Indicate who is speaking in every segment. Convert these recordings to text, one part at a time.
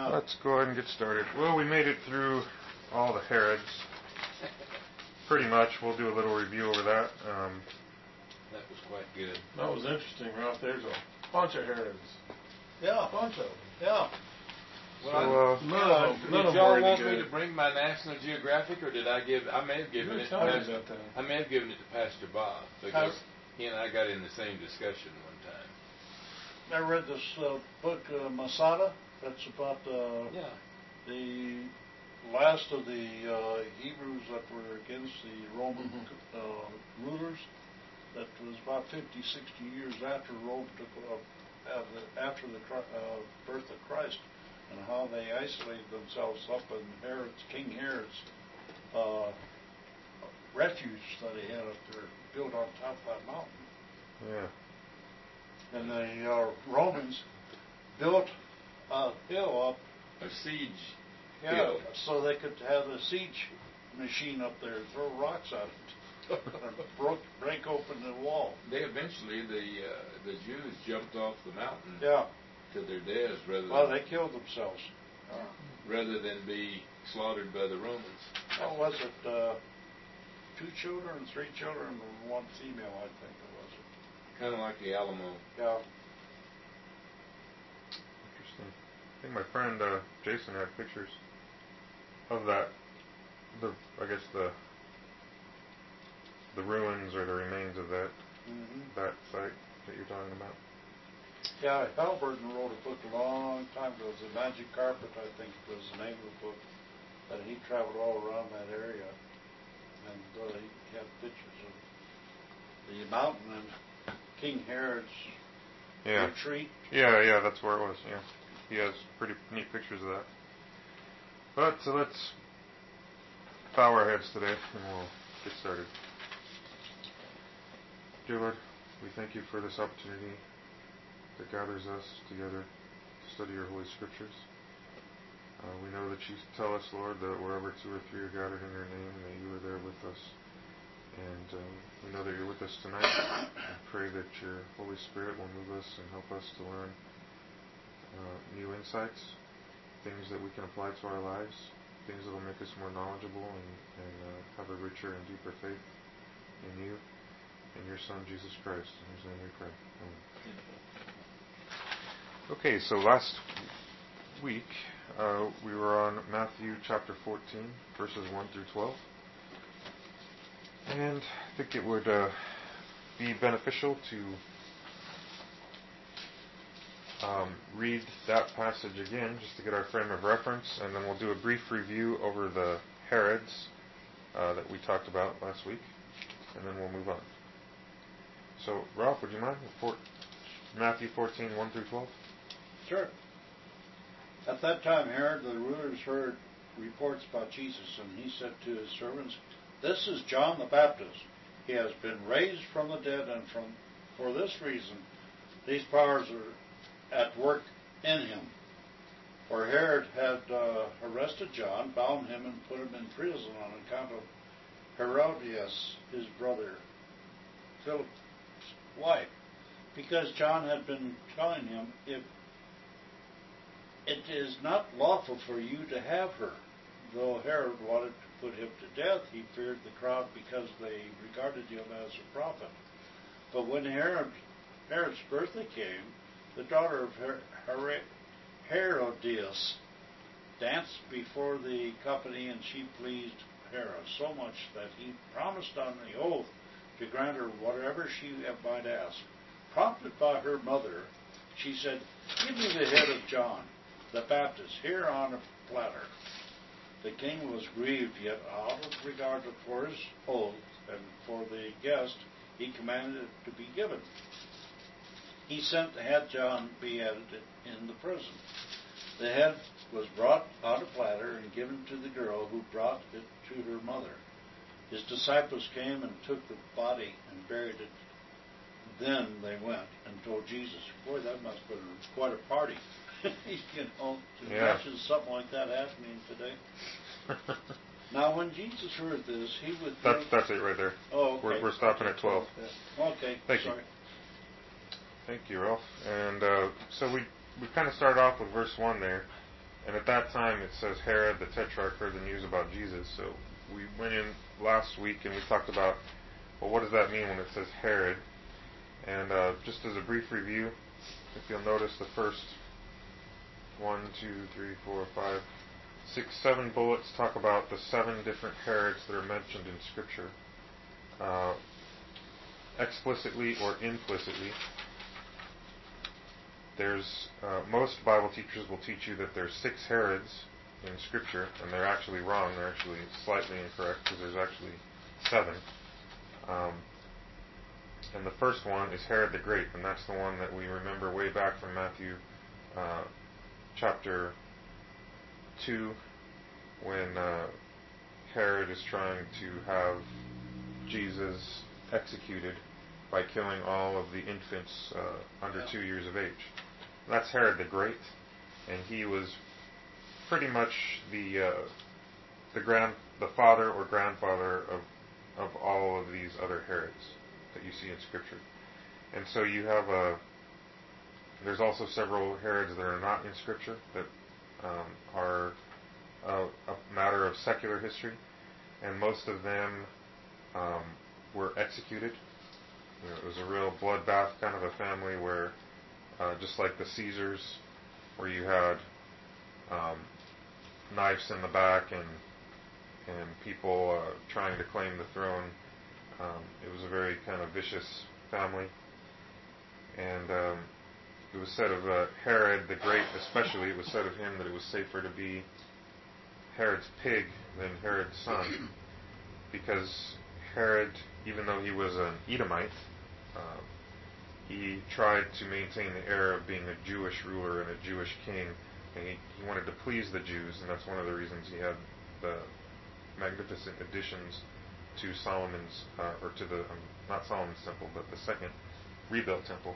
Speaker 1: Let's go ahead and get started. Well, we made it through all the Herods. Pretty much. We'll do a little review over that.
Speaker 2: That was quite good.
Speaker 3: That was interesting, Ralph. There's a bunch of Herods.
Speaker 4: Yeah.
Speaker 3: A bunch of them.
Speaker 4: Yeah.
Speaker 2: Well,
Speaker 3: none
Speaker 2: did
Speaker 3: of
Speaker 2: y'all
Speaker 3: them
Speaker 2: want
Speaker 3: really
Speaker 2: me
Speaker 3: good.
Speaker 2: to bring my National Geographic, or did I give? I may have given
Speaker 3: You were
Speaker 2: it. To
Speaker 3: telling me
Speaker 2: Pastor,
Speaker 3: about that.
Speaker 2: I may have given it to Pastor Bob because he and I got in the same discussion one time.
Speaker 4: I read this book, Masada. That's about the last of the Hebrews that were against the Roman rulers. That was about 50, 60 years after Rome took after the birth of Christ, and how they isolated themselves up in King Herod's refuge that he had up there, built on top of that mountain.
Speaker 1: Yeah.
Speaker 4: And the Romans built a hill up.
Speaker 2: A siege.
Speaker 4: Yeah,
Speaker 2: hill.
Speaker 4: so they could have a siege machine up there and throw rocks at it and break open the wall.
Speaker 2: They eventually, the Jews jumped off the mountain to their deaths
Speaker 4: they killed themselves.
Speaker 2: Rather than be slaughtered by the Romans.
Speaker 4: What was it? 2 children, 3 children, and 1 female, I think it was.
Speaker 2: Kind of like the Alamo.
Speaker 4: Yeah.
Speaker 1: Interesting. I think my friend Jason had pictures of that. The ruins or the remains of that that site that you're talking about.
Speaker 4: Yeah, Halliburton wrote a book a long time ago. It was The Magic Carpet, I think was the name of the book. That he traveled all around that area, and he had pictures of the mountain and King Herod's retreat.
Speaker 1: Yeah, that's where it was. Yeah, he has pretty neat pictures of that. But so let's bow our heads today, and we'll get started. Dear Lord, we thank you for this opportunity that gathers us together to study your Holy Scriptures. We know that you tell us, Lord, that wherever 2 or 3 are gathered in your name, that you are there with us. And we know that you're with us tonight. I pray that your Holy Spirit will move us and help us to learn new insights, things that we can apply to our lives, things that will make us more knowledgeable and have a richer and deeper faith in you. In your Son, Jesus Christ. In his name we pray. Amen. Okay, so last week we were on Matthew chapter 14, verses 1 through 12. And I think it would be beneficial to read that passage again, just to get our frame of reference, and then we'll do a brief review over the Herods that we talked about last week, and then we'll move on. So, Ralph, would you mind? Matthew 14, 1 through 12?
Speaker 4: Sure. At that time, Herod the rulers heard reports about Jesus, and he said to his servants, "This is John the Baptist. He has been raised from the dead, and for this reason, these powers are at work in him." For Herod had arrested John, bound him, and put him in prison on account of Herodias, his brother, Philip's wife, because John had been telling him, "If it is not lawful for you to have her." Though Herod wanted to put him to death, he feared the crowd because they regarded him as a prophet. But when Herod's birthday came, the daughter of Herodias danced before the company, and she pleased Herod so much that he promised on the oath to grant her whatever she might ask. Prompted by her mother, she said, "Give me the head of John the Baptist here on a platter." The king was grieved, yet out of regard for his oath and for the guest, he commanded it to be given. He sent to have John beheaded in the prison. The head was brought on a platter and given to the girl, who brought it to her mother. His disciples came and took the body and buried it. Then they went and told Jesus. Boy, that must have been quite a party. Imagine something like that happening today. Now, when Jesus heard this, he withdrew.
Speaker 1: That's it right there.
Speaker 4: Oh, okay.
Speaker 1: We're stopping at 12.
Speaker 4: Okay.
Speaker 1: Thank you. Thank you, Ralph. And so we kind of started off with verse 1 there. And at that time, it says Herod the Tetrarch heard the news about Jesus. So we went in last week and we talked about, well, what does that mean when it says Herod? And just as a brief review, if you'll notice the first 1, 2, 3, 4, 5, 6, 7 bullets talk about the 7 different Herods that are mentioned in Scripture, explicitly or implicitly. There's most Bible teachers will teach you that there's 6 Herods in Scripture, and they're actually wrong. They're actually slightly incorrect because there's actually 7. And the first one is Herod the Great, and that's the one that we remember way back from Matthew chapter 2, when Herod is trying to have Jesus executed by killing all of the infants under 2 years of age. That's Herod the Great, and he was pretty much the father or grandfather of all of these other Herods that you see in Scripture. And so you have there's also several Herods that are not in Scripture that are a matter of secular history, and most of them were executed. You know, it was a real bloodbath kind of a family where, just like the Caesars, where you had knives in the back and people trying to claim the throne. It was a very kind of vicious family. And it was said of Herod the Great especially, it was said of him that it was safer to be Herod's pig than Herod's son, because Herod, even though he was an Edomite, he tried to maintain the air of being a Jewish ruler and a Jewish king, and he wanted to please the Jews, and that's one of the reasons he had the magnificent additions to Solomon's, or to the, not Solomon's temple, but the second rebuilt temple.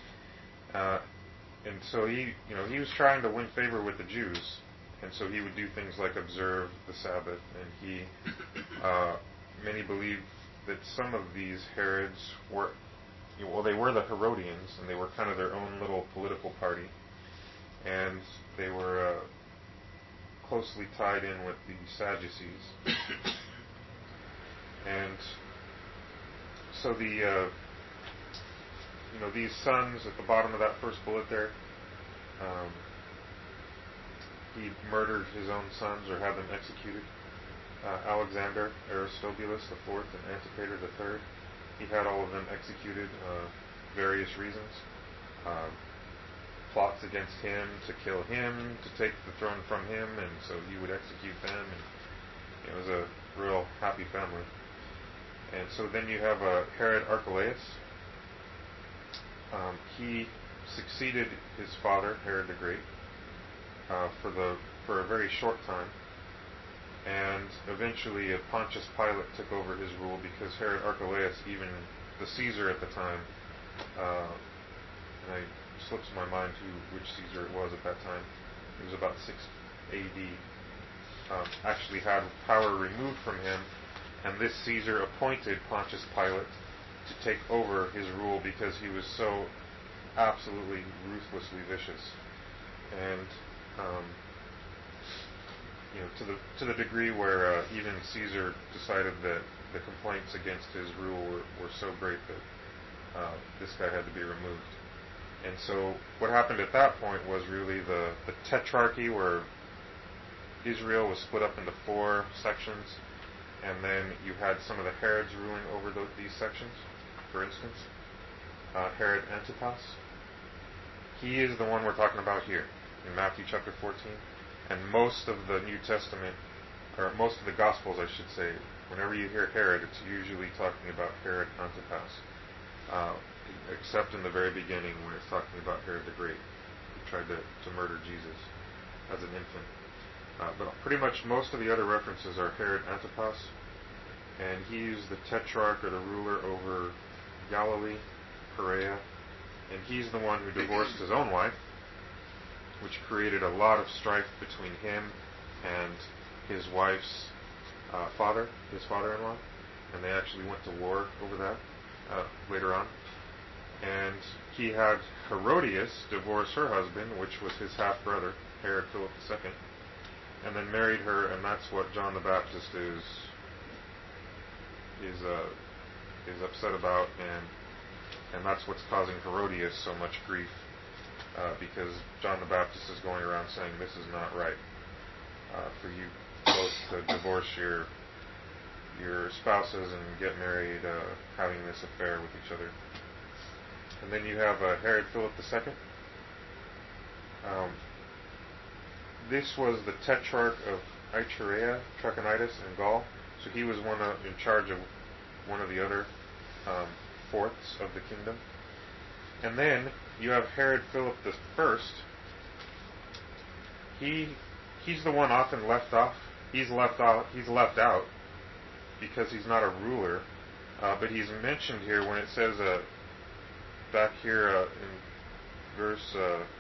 Speaker 1: And so he was trying to win favor with the Jews, and so he would do things like observe the Sabbath, and many believe that some of these Herods were, they were the Herodians, and they were kind of their own little political party, and they were closely tied in with the Sadducees. And so these sons at the bottom of that first bullet there, he murdered his own sons or had them executed. Alexander, Aristobulus IV, and Antipater III, he had all of them executed, various reasons. Plots against him to kill him, to take the throne from him, and so he would execute them. And it was a real happy family. And so then you have Herod Archelaus. He succeeded his father, Herod the Great, for a very short time. And eventually Pontius Pilate took over his rule, because Herod Archelaus, even the Caesar at the time, and it slips my mind which Caesar it was at that time, it was about 6 AD, actually had power removed from him, and this Caesar appointed Pontius Pilate to take over his rule because he was so absolutely ruthlessly vicious. And to the degree where even Caesar decided that the complaints against his rule were so great that this guy had to be removed. And so what happened at that point was really the tetrarchy, where Israel was split up into 4 sections, and then you had some of the Herods ruling over these sections. For instance, Herod Antipas, he is the one we're talking about here in Matthew chapter 14. And most of the New Testament, or most of the Gospels, I should say, whenever you hear Herod, it's usually talking about Herod Antipas, except in the very beginning when it's talking about Herod the Great, who tried to murder Jesus as an infant. But pretty much most of the other references are Herod Antipas, and he's the tetrarch, or the ruler over Galilee, Perea, and he's the one who divorced his own wife, which created a lot of strife between him and his wife's father-in-law, and they actually went to war over that later on. And he had Herodias divorce her husband, which was his half-brother, Herod Philip II, and then married her, and that's what John the Baptist is upset about, and that's what's causing Herodias so much grief, because John the Baptist is going around saying this is not right for you both to divorce your spouses and get married, having this affair with each other. And then you have Herod Philip II. This was the tetrarch of Iturea, Trachonitis, and Gaul. So he was in charge of one of the other fourths of the kingdom. And then you have Herod Philip I. He's the one often left off. He's left out because he's not a ruler. But he's mentioned here when it says back here in verse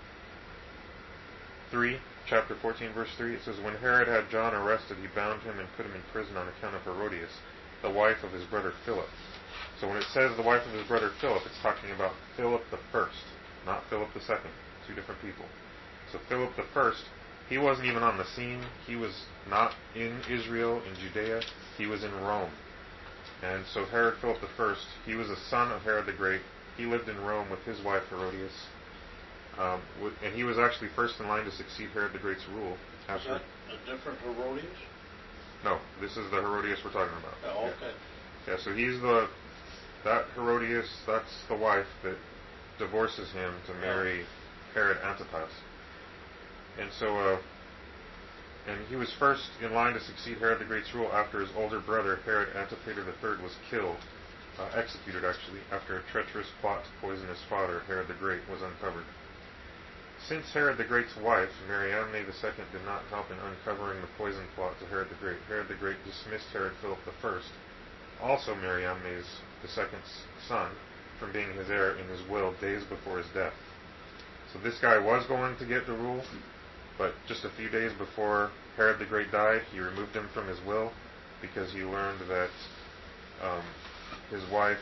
Speaker 1: 3, chapter 14, verse 3, it says, "When Herod had John arrested, he bound him and put him in prison on account of Herodias, the wife of his brother Philip." So when it says the wife of his brother Philip, it's talking about Philip I, not Philip II, two different people. So Philip I, he wasn't even on the scene. He was not in Israel, in Judea. He was in Rome. And so Herod Philip I, he was a son of Herod the Great. He lived in Rome with his wife Herodias. And he was actually first in line to succeed Herod the Great's rule.
Speaker 4: Is that a different Herodias?
Speaker 1: No, this is the Herodias we're talking about.
Speaker 4: Oh, okay.
Speaker 1: Yeah, so he's that Herodias, that's the wife that divorces him to marry Herod Antipas. And so, and he was first in line to succeed Herod the Great's rule after his older brother, Herod Antipater III, was killed, executed actually, after a treacherous plot to poison his father, Herod the Great, was uncovered. Since Herod the Great's wife, Mariamne II, did not help in uncovering the poison plot to Herod the Great dismissed Herod Philip I, also Mariamne II's son, from being his heir in his will days before his death. So this guy was going to get the rule, but just a few days before Herod the Great died, he removed him from his will because he learned that his wife,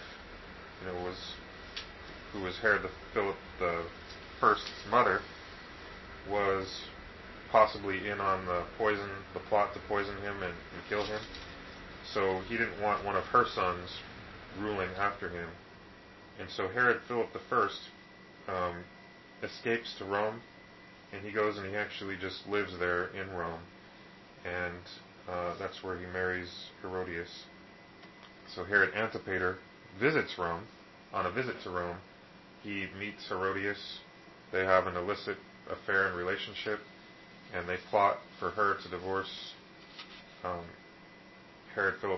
Speaker 1: who was Herod Philip I's mother, was possibly in on the plot to poison him and kill him. So he didn't want one of her sons ruling after him. And so Herod Philip I escapes to Rome, and he goes and he actually just lives there in Rome. And that's where he marries Herodias. So Herod Antipater visits Rome. On a visit to Rome, he meets Herodias. They have an illicit affair and relationship, and they plot for her to divorce Herod Philip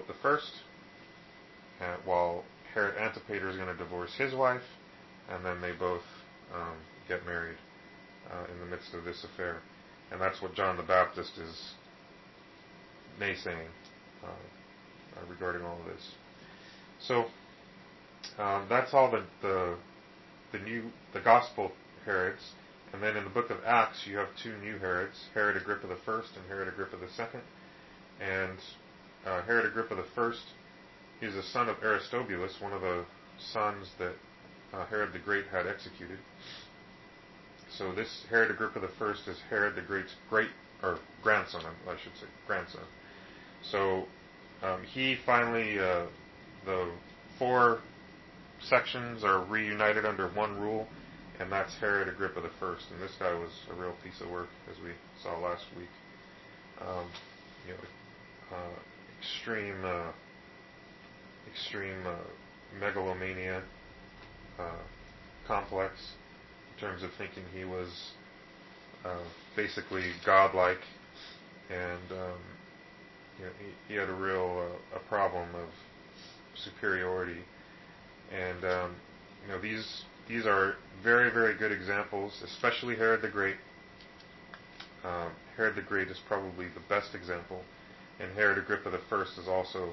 Speaker 1: I, while Herod Antipater is going to divorce his wife, and then they both get married in the midst of this affair. And that's what John the Baptist is naysaying regarding all of this. So that's all the Gospel Herods. And then in the book of Acts, you have two new Herods, Herod Agrippa I and Herod Agrippa II. And Herod Agrippa I, he's a son of Aristobulus, one of the sons that Herod the Great had executed. So this Herod Agrippa I is Herod the Great's grandson. So he finally, the four sections are reunited under one rule, and that's Herod Agrippa I. And this guy was a real piece of work, as we saw last week. Extreme megalomania, complex in terms of thinking he was basically godlike, and he had a real a problem of superiority. And these are very, very good examples, especially Herod the Great. Herod the Great is probably the best example, and Herod Agrippa I is also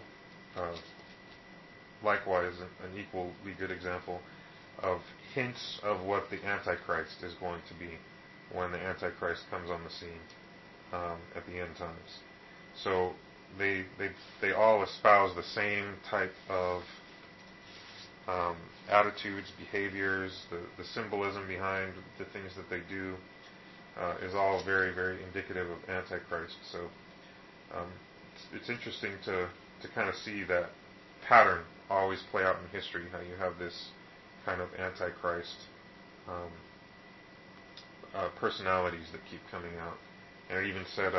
Speaker 1: likewise an equally good example of hints of what the Antichrist is going to be when the Antichrist comes on the scene at the end times. So they all espouse the same type of attitudes, behaviors, the symbolism behind the things that they do is all very, very indicative of Antichrist. So it's interesting to kind of see that pattern always play out in history, how you have this kind of Antichrist personalities that keep coming out. And it even said,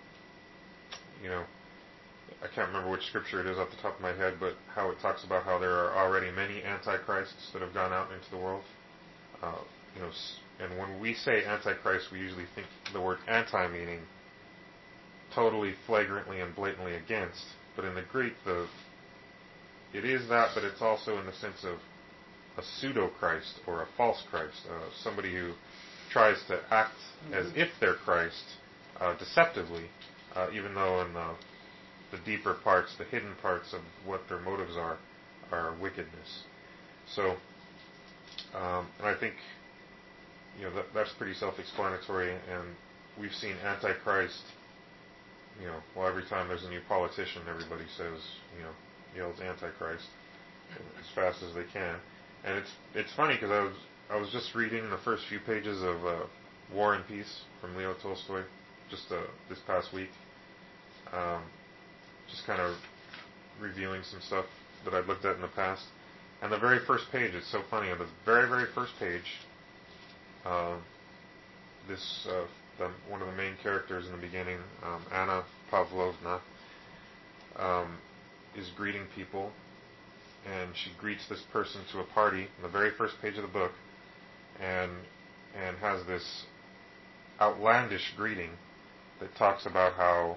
Speaker 1: I can't remember which scripture it is off the top of my head, but how it talks about how there are already many antichrists that have gone out into the world. And when we say antichrist, we usually think the word anti meaning totally flagrantly and blatantly against. But in the Greek, it is that, but it's also in the sense of a pseudo-Christ or a false Christ, somebody who tries to act as if they're Christ deceptively, even though in the deeper parts, the hidden parts of what their motives are wickedness. So, and I think that's pretty self-explanatory, and we've seen Antichrist. Every time there's a new politician, everybody says, yells Antichrist as fast as they can. And it's funny because I was just reading the first few pages of War and Peace from Leo Tolstoy just this past week. Just kind of reviewing some stuff that I'd looked at in the past. And the very first page, it's so funny, on the very, very first page, one of the main characters in the beginning, Anna Pavlovna, is greeting people, and she greets this person to a party on the very first page of the book, and has this outlandish greeting that talks about how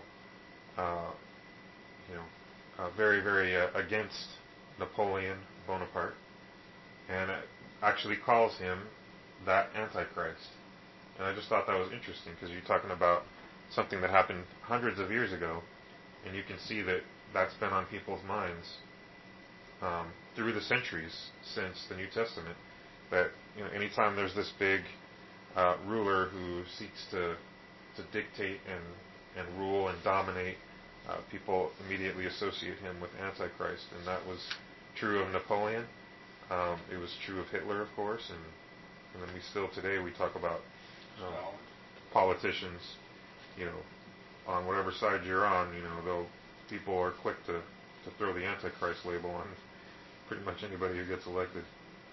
Speaker 1: very, very against Napoleon Bonaparte, and it actually calls him that Antichrist. And I just thought that was interesting, because you're talking about something that happened hundreds of years ago, and you can see that that's been on people's minds through the centuries since the New Testament. That anytime there's this big ruler who seeks to dictate and rule and dominate, people immediately associate him with Antichrist, and that was true of Napoleon. It was true of Hitler, of course, and then we talk about politicians, on whatever side you're on, though people are quick to throw the Antichrist label on pretty much anybody who gets elected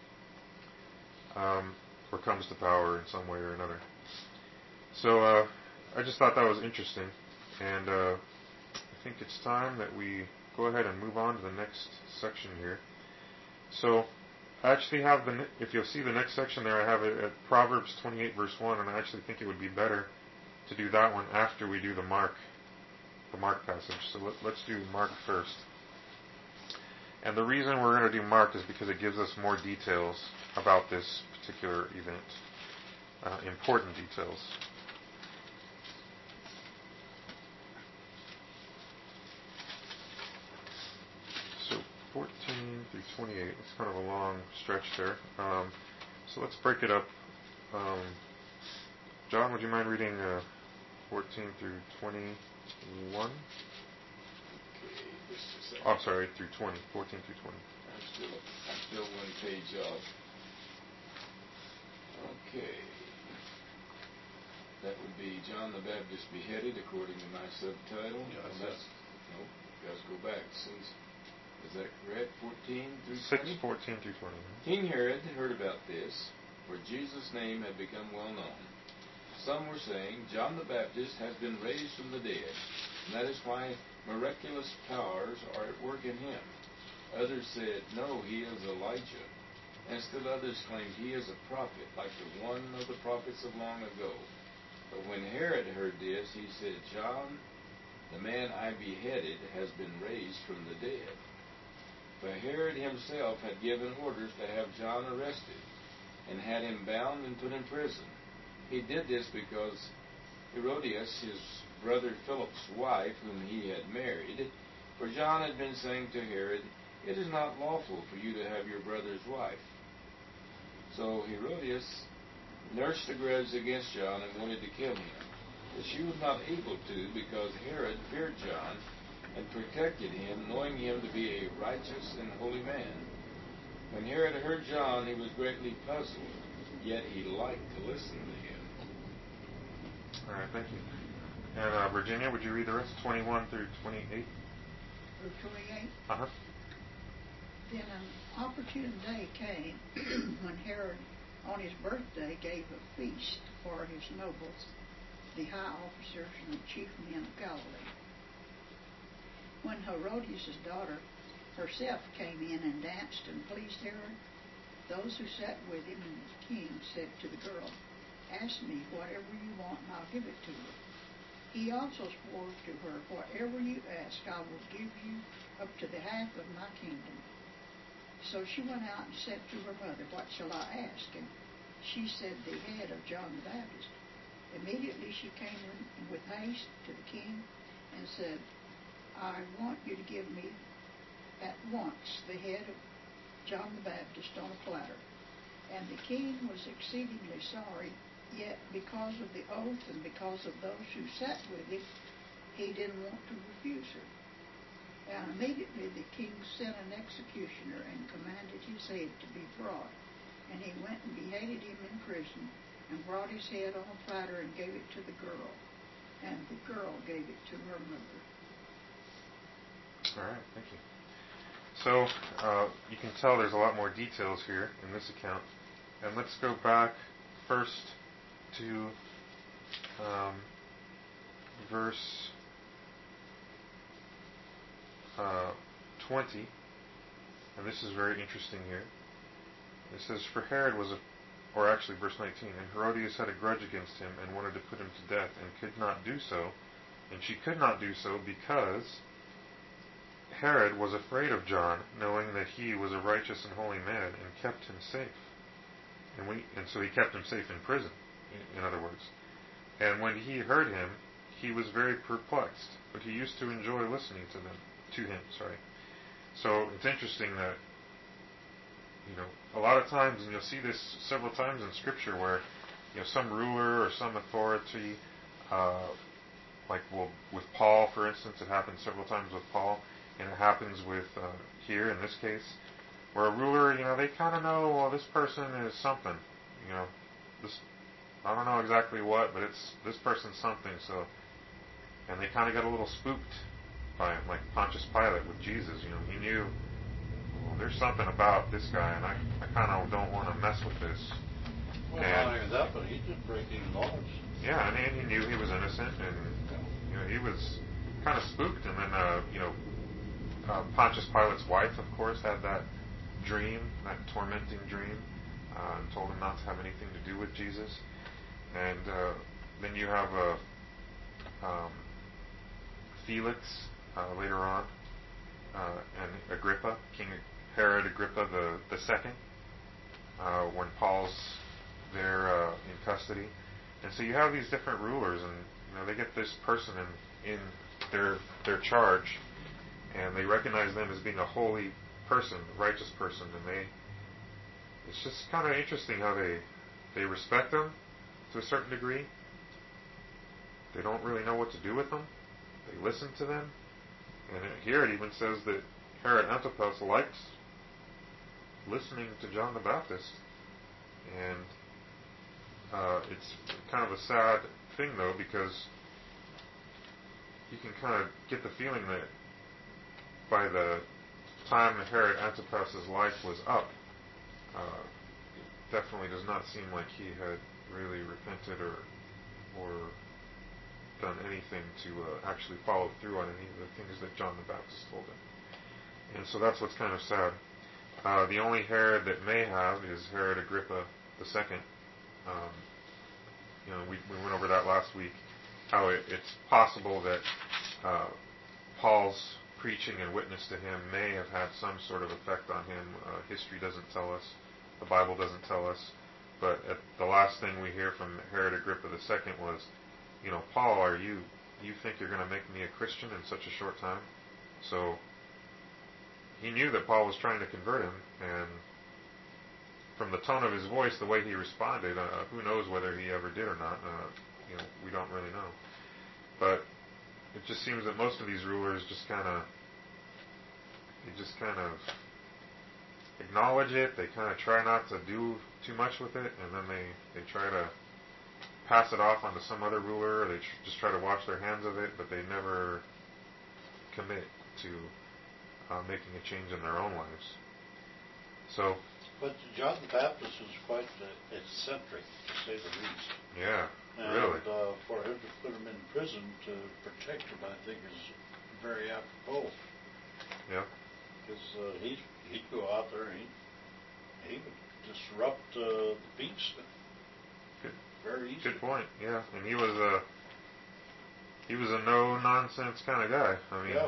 Speaker 1: or comes to power in some way or another. So I just thought that was interesting, and I think it's time that we go ahead and move on to the next section here. So I actually have if you'll see the next section there, I have it at Proverbs 28 verse 1, and I actually think it would be better to do that one after we do the Mark passage. So let's do Mark first. And the reason we're going to do Mark is because it gives us more details about this particular event, important details. So 14 through 28, it's kind of a long stretch there. So let's break it up. John, would you mind reading 14 through 21? Oh, sorry, through 20. 14 through 20.
Speaker 2: I'm still one page off. Okay. That would be John the Baptist beheaded, according to my subtitle.
Speaker 4: Yes.
Speaker 2: Nope. You guys go back. Is that correct? 14 through 20?
Speaker 1: 14 through 20.
Speaker 2: King Herod heard about this, for Jesus' name had become well known. Some were saying, John the Baptist has been raised from the dead, and that is why miraculous powers are at work in him. Others said, no, he is Elijah. And still others claimed he is a prophet, like the one of the prophets of long ago. But when Herod heard this, he said, John, the man I beheaded, has been raised from the dead. But Herod himself had given orders to have John arrested, and had him bound and put in prison. He did this because Herodias, his brother Philip's wife, whom he had married, for John had been saying to Herod, it is not lawful for you to have your brother's wife. So Herodias nursed a grudge against John and wanted to kill him. But she was not able to, because Herod feared John and protected him, knowing him to be a righteous and holy man. When Herod heard John, he was greatly puzzled, yet he liked to listen to him.
Speaker 1: All right, thank you. And Virginia, would you read the rest, 21 through 28?
Speaker 5: Through 28.
Speaker 1: Uh-huh.
Speaker 5: Then an opportune day came when Herod, on his birthday, gave a feast for his nobles, the high officers and the chief men of Galilee. When Herodias' daughter herself came in and danced and pleased Herod, those who sat with him and the king said to the girl, "Ask me whatever you want and I'll give it to you." He also swore to her, "Whatever you ask, I will give you up to the half of my kingdom." So she went out and said to her mother, "What shall I ask?" And she said, "The head of John the Baptist." Immediately she came in with haste to the king and said, "I want you to give me at once the head of John the Baptist on a platter." And the king was exceedingly sorry, yet because of the oath and because of those who sat with him, he didn't want to refuse her. And immediately the king sent an executioner and commanded his head to be brought. And he went and beheaded him in prison and brought his head on a platter and gave it to the girl. And the girl gave it to her mother.
Speaker 1: All right, thank you. So you can tell there's a lot more details here in this account. And let's go back first to verse 20. And this is very interesting here. It says, "For Herod was or actually verse 19, and Herodias had a grudge against him and wanted to put him to death and could not do so. And she could not do so because Herod was afraid of John, knowing that he was a righteous and holy man, and kept him safe. And so he kept him safe in prison, in other words. And when he heard him, he was very perplexed, but he used to enjoy listening to him. So it's interesting that, a lot of times, and you'll see this several times in Scripture, where, some ruler or some authority, with Paul, for instance, it happens several times with Paul, and it happens with, here in this case, where a ruler, they kind of know, well, this person is something, I don't know exactly what, but this person's something, so, and they kind of got a little spooked by him, like Pontius Pilate with Jesus, he knew, well, there's something about this guy, and I kind of don't want to mess with this.
Speaker 4: Well, not only that, but he did breaking laws.
Speaker 1: Yeah, and he knew he was innocent, and, he was kind of spooked, and then, Pontius Pilate's wife, of course, had that dream, that tormenting dream, and told him not to have anything to do with Jesus. And then you have Felix later on, and Agrippa, King Herod Agrippa the second, when Paul's there in custody. And so you have these different rulers, and they get this person in their charge, and they recognize them as being a holy person, a righteous person, and it's just kind of interesting how they respect them to a certain degree. They don't really know what to do with them. They listen to them. And here it even says that Herod Antipas liked listening to John the Baptist. And it's kind of a sad thing, though, because you can kind of get the feeling that by the time that Herod Antipas' life was up, it definitely does not seem like he had really repented or done anything to actually follow through on any of the things that John the Baptist told him. And so that's what's kind of sad. The only Herod that may have is Herod Agrippa II. We went over that last week, how it's possible that Paul's preaching and witness to him may have had some sort of effect on him. History doesn't tell us. The Bible doesn't tell us. But the last thing we hear from Herod Agrippa II was, Paul, you think you're going to make me a Christian in such a short time? So he knew that Paul was trying to convert him, and from the tone of his voice, the way he responded, who knows whether he ever did or not. We don't really know. But it just seems that most of these rulers acknowledge it. They kind of try not to do too much with it, and then they try to pass it off onto some other ruler, or they just try to wash their hands of it, but they never commit to making a change in their own lives. So,
Speaker 4: but John the Baptist was quite eccentric, to say the least.
Speaker 1: Yeah,
Speaker 4: and,
Speaker 1: really.
Speaker 4: For him to put him in prison to protect him, I think, is very apropos.
Speaker 1: Yeah.
Speaker 4: Because he'd go out there and he would disrupt the peace very easily.
Speaker 1: Good point. Yeah, and he was a no nonsense kind of guy. I mean,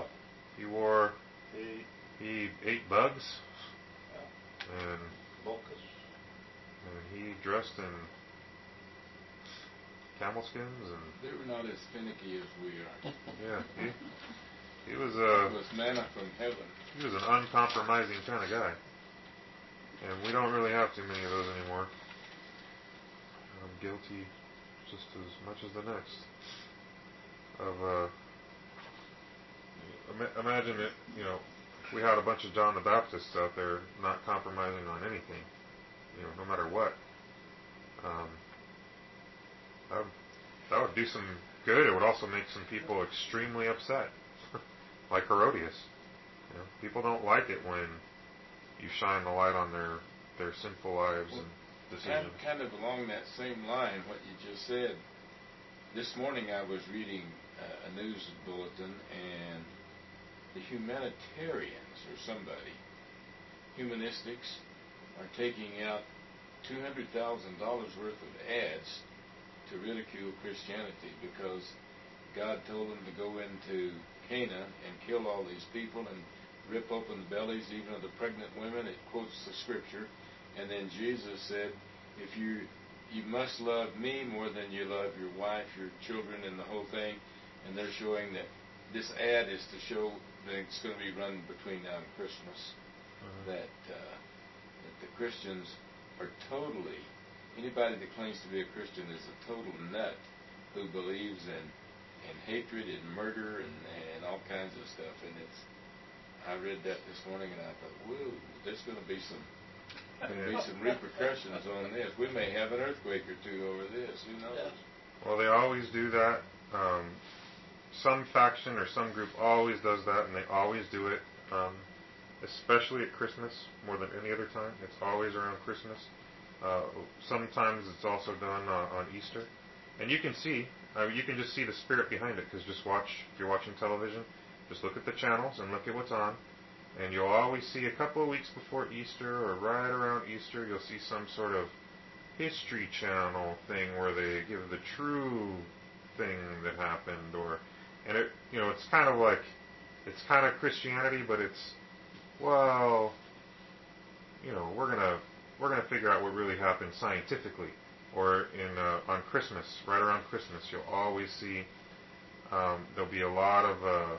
Speaker 1: he ate bugs, and
Speaker 4: locusts,
Speaker 1: and he dressed in camel skins, and
Speaker 2: they were not as finicky as we are.
Speaker 1: Yeah, he was
Speaker 2: it was manna from heaven.
Speaker 1: He was an uncompromising kind of guy, and we don't really have too many of those anymore. I'm guilty just as much as the next of imagine it, if we had a bunch of John the Baptists out there not compromising on anything, no matter what. That would do some good. It would also make some people extremely upset, like Herodias. People don't like it when you shine the light on their sinful lives and decisions.
Speaker 2: Kind of along that same line, what you just said. This morning I was reading a news bulletin, and the humanitarians, or somebody, humanistics, are taking out $200,000 worth of ads to ridicule Christianity because God told them to go into Cana and kill all these people and rip open the bellies even of the pregnant women. It quotes the scripture. And then Jesus said, if you must love me more than you love your wife, your children, and the whole thing. And they're showing that this ad is to show that it's going to be run between now and Christmas. That the Christians are totally, anybody that claims to be a Christian is a total nut who believes in hatred and murder and all kinds of stuff. And I read that this morning and I thought, whoa, there's going to be some repercussions on this. We may have an earthquake or two over this. Who knows?
Speaker 1: Well, they always do that. Some faction or some group always does that, and they always do it, especially at Christmas more than any other time. It's always around Christmas. Sometimes it's also done on Easter. And you can see, you can just see the spirit behind it, because just watch, if you're watching television, just look at the channels and look at what's on. And you'll always see a couple of weeks before Easter or right around Easter, you'll see some sort of History Channel thing where they give the true thing that happened, and it, it's kind of like, it's kind of Christianity, but it's, well, we're gonna figure out what really happened scientifically. Or on Christmas, right around Christmas, you'll always see there'll be a lot of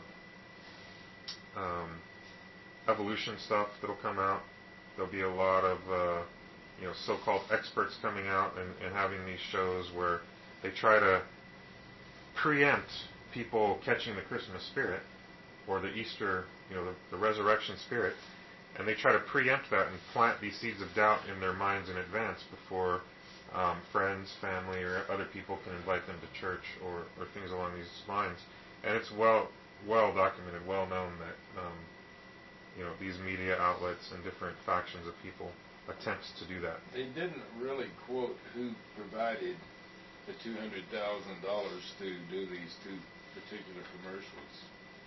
Speaker 1: evolution stuff that'll come out. There'll be a lot of so-called experts coming out and having these shows where they try to preempt people catching the Christmas spirit or the Easter, the resurrection spirit, and they try to preempt that and plant these seeds of doubt in their minds in advance before friends, family, or other people can invite them to church or things along these lines. And it's well documented, well known that these media outlets and different factions of people attempts to do that. They
Speaker 2: didn't really quote who provided the $200,000 to do these two particular commercials.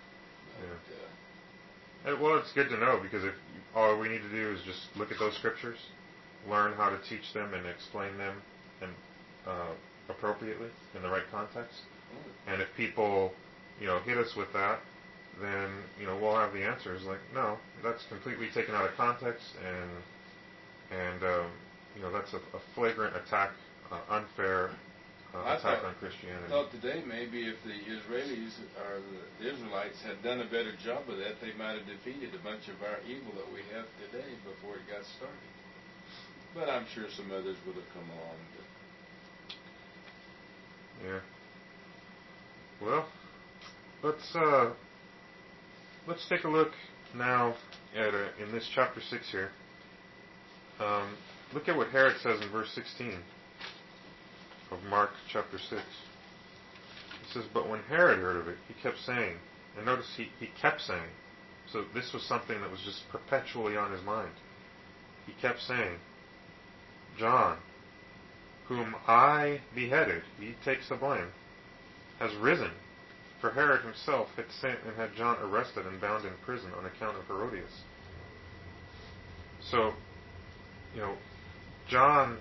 Speaker 2: But,
Speaker 1: well, it's good to know, because if all we need to do is just look at those scriptures, learn how to teach them and explain them and appropriately in the right context. And if people, hit us with that, then we'll have the answers. Like, no, that's completely taken out of context, and that's a flagrant attack, unfair attack on Christianity.
Speaker 2: I thought today maybe if the Israelis or the Israelites had done a better job of that, they might have defeated a bunch of our evil that we have today before it got started. But I'm sure some others would have come along.
Speaker 1: Yeah. Well, let's take a look now at in this chapter 6 here Look at what Herod says in verse 16 of Mark chapter 6. It says, "But when Herod heard of it, he kept saying," and notice he kept saying, so this was something that was just perpetually on his mind. He kept saying, "John, whom I beheaded," he takes the blame, "has risen." For Herod himself had sent and had John arrested and bound in prison on account of Herodias. So, John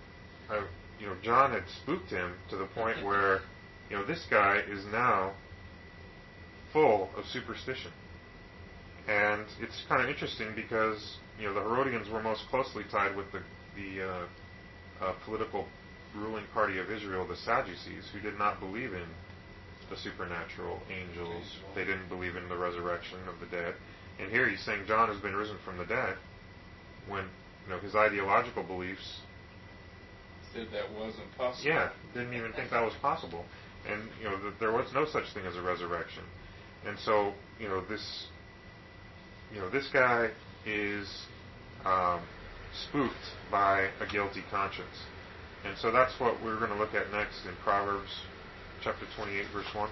Speaker 1: had spooked him to the point where, this guy is now full of superstition. And it's kind of interesting because, the Herodians were most closely tied with the political ruling party of Israel, the Sadducees, who did not believe in the supernatural angels. They didn't believe in the resurrection of the dead. And here he's saying John has been risen from the dead, when his ideological beliefs
Speaker 2: said that wasn't possible.
Speaker 1: Yeah, didn't even think that was possible, and there was no such thing as a resurrection. And so this guy is spooked by a guilty conscience, and so that's what we're going to look at next in Proverbs chapter 28, verse 1.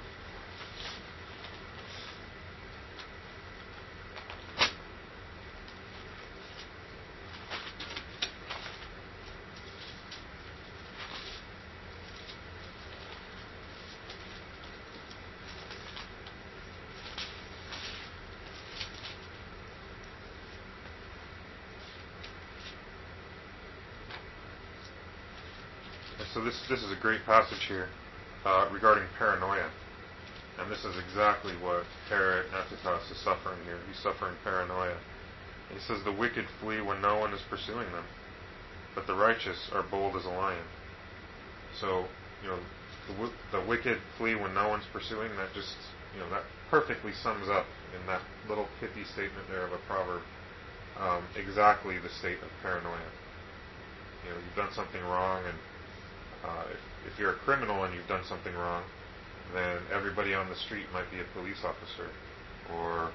Speaker 1: So this is a great passage here regarding paranoia. And this is exactly what Herod Antipas is suffering here. He's suffering paranoia. He says, "The wicked flee when no one is pursuing them, but the righteous are bold as a lion." So, the wicked flee when no one's pursuing. That just, that perfectly sums up in that little pithy statement there of a proverb exactly the state of paranoia. You've done something wrong, and if you're a criminal and you've done something wrong, then everybody on the street might be a police officer. Or,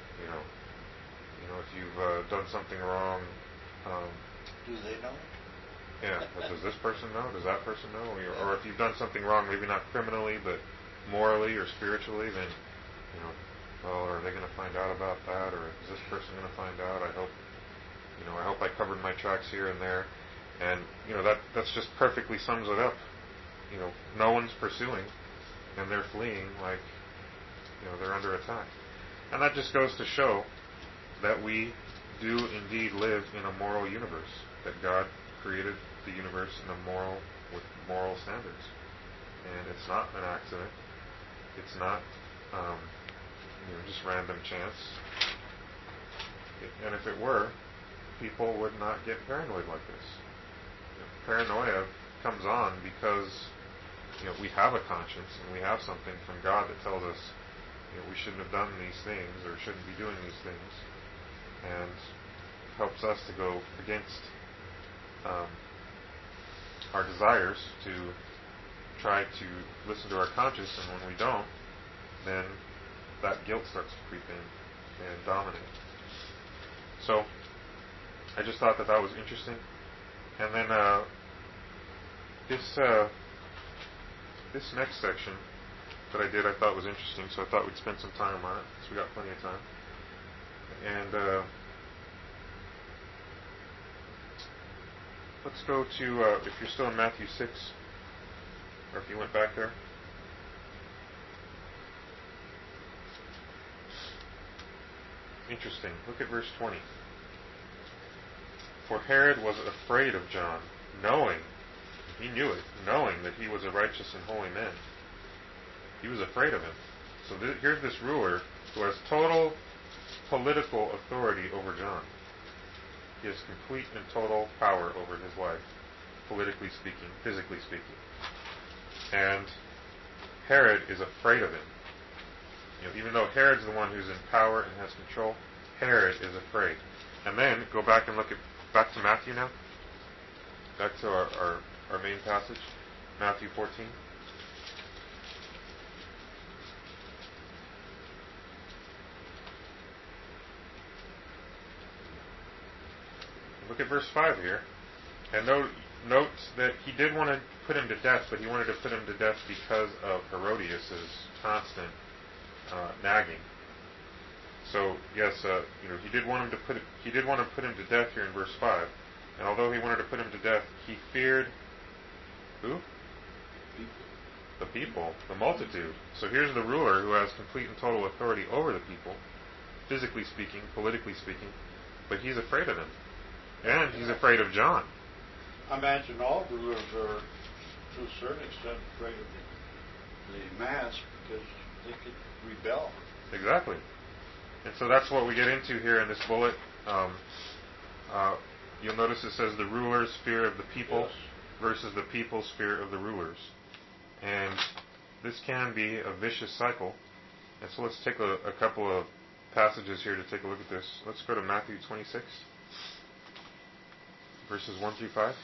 Speaker 1: if you've done something wrong,
Speaker 4: do they know?
Speaker 1: Yeah, does this person know? Does that person know? Or if you've done something wrong, maybe not criminally, but morally or spiritually, then, well, are they going to find out about that? Or is this person going to find out? I hope I covered my tracks here and there. And, that's just perfectly sums it up. No one's pursuing, and they're fleeing like, they're under attack. And that just goes to show that we do indeed live in a moral universe, that God created the universe with moral standards. And it's not an accident. It's not, just random chance. And if it were, people would not get paranoid like this. Paranoia comes on because we have a conscience and we have something from God that tells us we shouldn't have done these things or shouldn't be doing these things, and helps us to go against our desires to try to listen to our conscience, and when we don't, then that guilt starts to creep in and dominate. So I just thought that was interesting. And then this next section that I thought was interesting, so I thought we'd spend some time on it, so we got plenty of time. And let's go to, if you're still in Matthew 6, or if you went back there. Interesting. Look at verse 20. "For Herod was afraid of John, knowing that he was a righteous and holy man." He was afraid of him. So here's this ruler who has total political authority over John. He has complete and total power over his life, politically speaking, physically speaking. And Herod is afraid of him. Even though Herod's the one who's in power and has control, Herod is afraid. And then go back and look back to Matthew now. Back to our main passage, Matthew 14. look at verse 5 here. And note that he did want to put him to death, but he wanted to put him to death because of Herodias' constant nagging. So yes, he did want to put him to death here in verse 5. And although he wanted to put him to death, he feared who? The people, the multitude. So here's the ruler who has complete and total authority over the people, physically speaking, politically speaking, but he's afraid of them. And he's afraid of John.
Speaker 4: I imagine all rulers are, to a certain extent, afraid of the mass because they could rebel.
Speaker 1: Exactly. And so that's what we get into here in this bullet. You'll notice it says the ruler's fear of the people
Speaker 4: Yes.
Speaker 1: versus the people's fear of the rulers. And this can be a vicious cycle. And so let's take a couple of passages here to take a look at this. Let's go to Matthew 26, verses 1 through 5.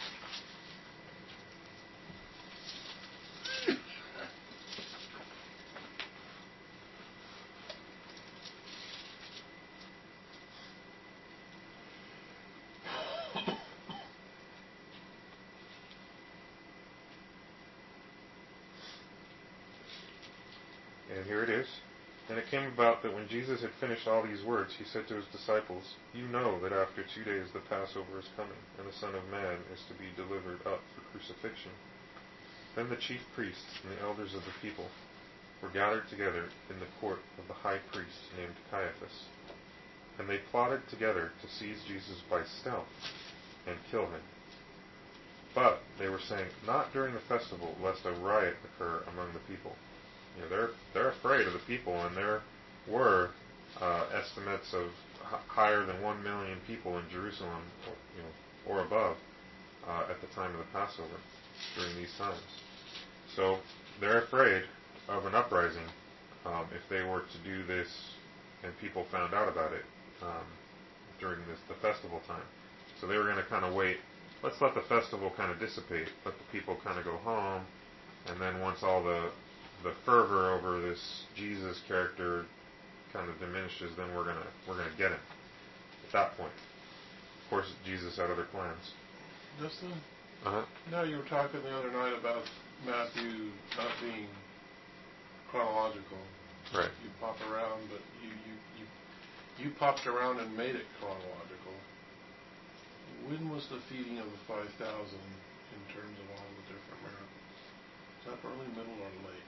Speaker 1: And here it is. And it came about that when Jesus had finished all these words, he said to his disciples, "You know that after 2 days the Passover is coming, and the Son of Man is to be delivered up for crucifixion." Then the chief priests and the elders of the people were gathered together in the court of the high priest named Caiaphas. And they plotted together to seize Jesus by stealth and kill him. But they were saying, "Not during the festival, lest a riot occur among the people." They're afraid of the people, and there were estimates of higher than 1 million people in Jerusalem, or above, at the time of the Passover during these times. So they're afraid of an uprising if they were to do this, and people found out about it during the festival time. So they were going to kind of wait. Let's let the festival kind of dissipate, let the people kind of go home, and then once all the fervor over this Jesus character kind of diminishes, then we're gonna get him at that point. Of course, Jesus had other plans.
Speaker 3: Justin,
Speaker 1: Uh-huh.
Speaker 3: no, you were talking the other night about Matthew not being chronological.
Speaker 1: Right.
Speaker 3: You pop around, but you popped around and made it chronological. When was the feeding of the 5,000 in terms of all the different miracles? Is that early, middle, or late?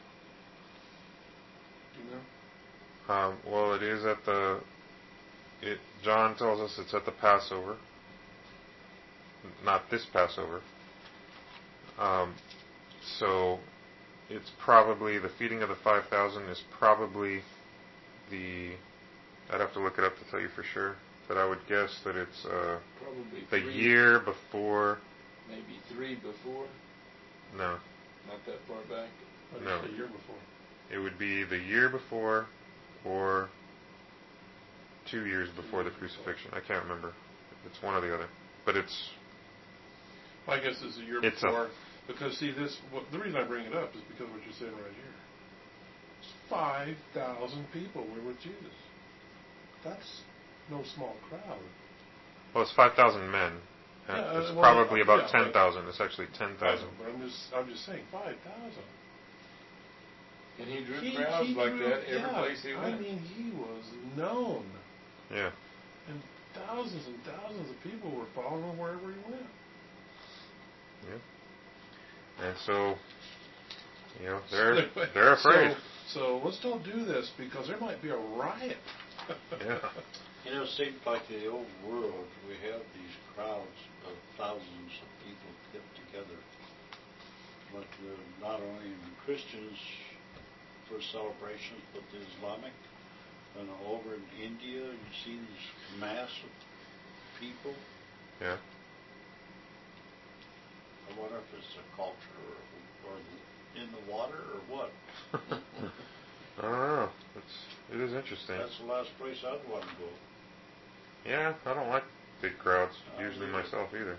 Speaker 3: Do you know?
Speaker 1: Well, it is at John tells us it's at the Passover, not this Passover. So it's probably the feeding of the 5,000 is probably I'd have to look it up to tell you for sure, but I would guess that it's
Speaker 2: Probably
Speaker 1: the
Speaker 2: 3,
Speaker 1: year before.
Speaker 2: maybe 3 before.
Speaker 1: No,
Speaker 2: Not that far back.
Speaker 3: What
Speaker 1: No.
Speaker 3: is the year before?
Speaker 1: it would be the year before or 2 years before the crucifixion. I can't remember. It's one or the other, but it's.
Speaker 3: I guess it's the year
Speaker 1: It's
Speaker 3: before. Because, see, the reason I bring it up is because what you're saying right here. 5,000 people were with Jesus. That's no small crowd.
Speaker 1: Well, it's 5,000 men.
Speaker 3: Yeah,
Speaker 1: It's
Speaker 3: well,
Speaker 1: probably about
Speaker 3: yeah,
Speaker 1: 10,000. It's actually 10,000.
Speaker 3: But I'm just saying 5,000.
Speaker 2: And he drew crowds like that every place he went.
Speaker 3: I mean, he was known.
Speaker 1: Yeah.
Speaker 3: And thousands of people were following him wherever he went.
Speaker 1: Yeah. And so, they're afraid.
Speaker 3: So let's don't do this because there might be a riot.
Speaker 1: Yeah.
Speaker 4: It seems like the old world, we have these crowds of thousands of people get together. But not only in Christians for celebrations, but the Islamic. And over in India, you see these mass of people.
Speaker 1: Yeah.
Speaker 4: I wonder if it's a culture or in the water or what.
Speaker 1: I don't know. It is interesting.
Speaker 4: That's the last place I'd want to go.
Speaker 1: Yeah, I don't like big crowds usually myself either.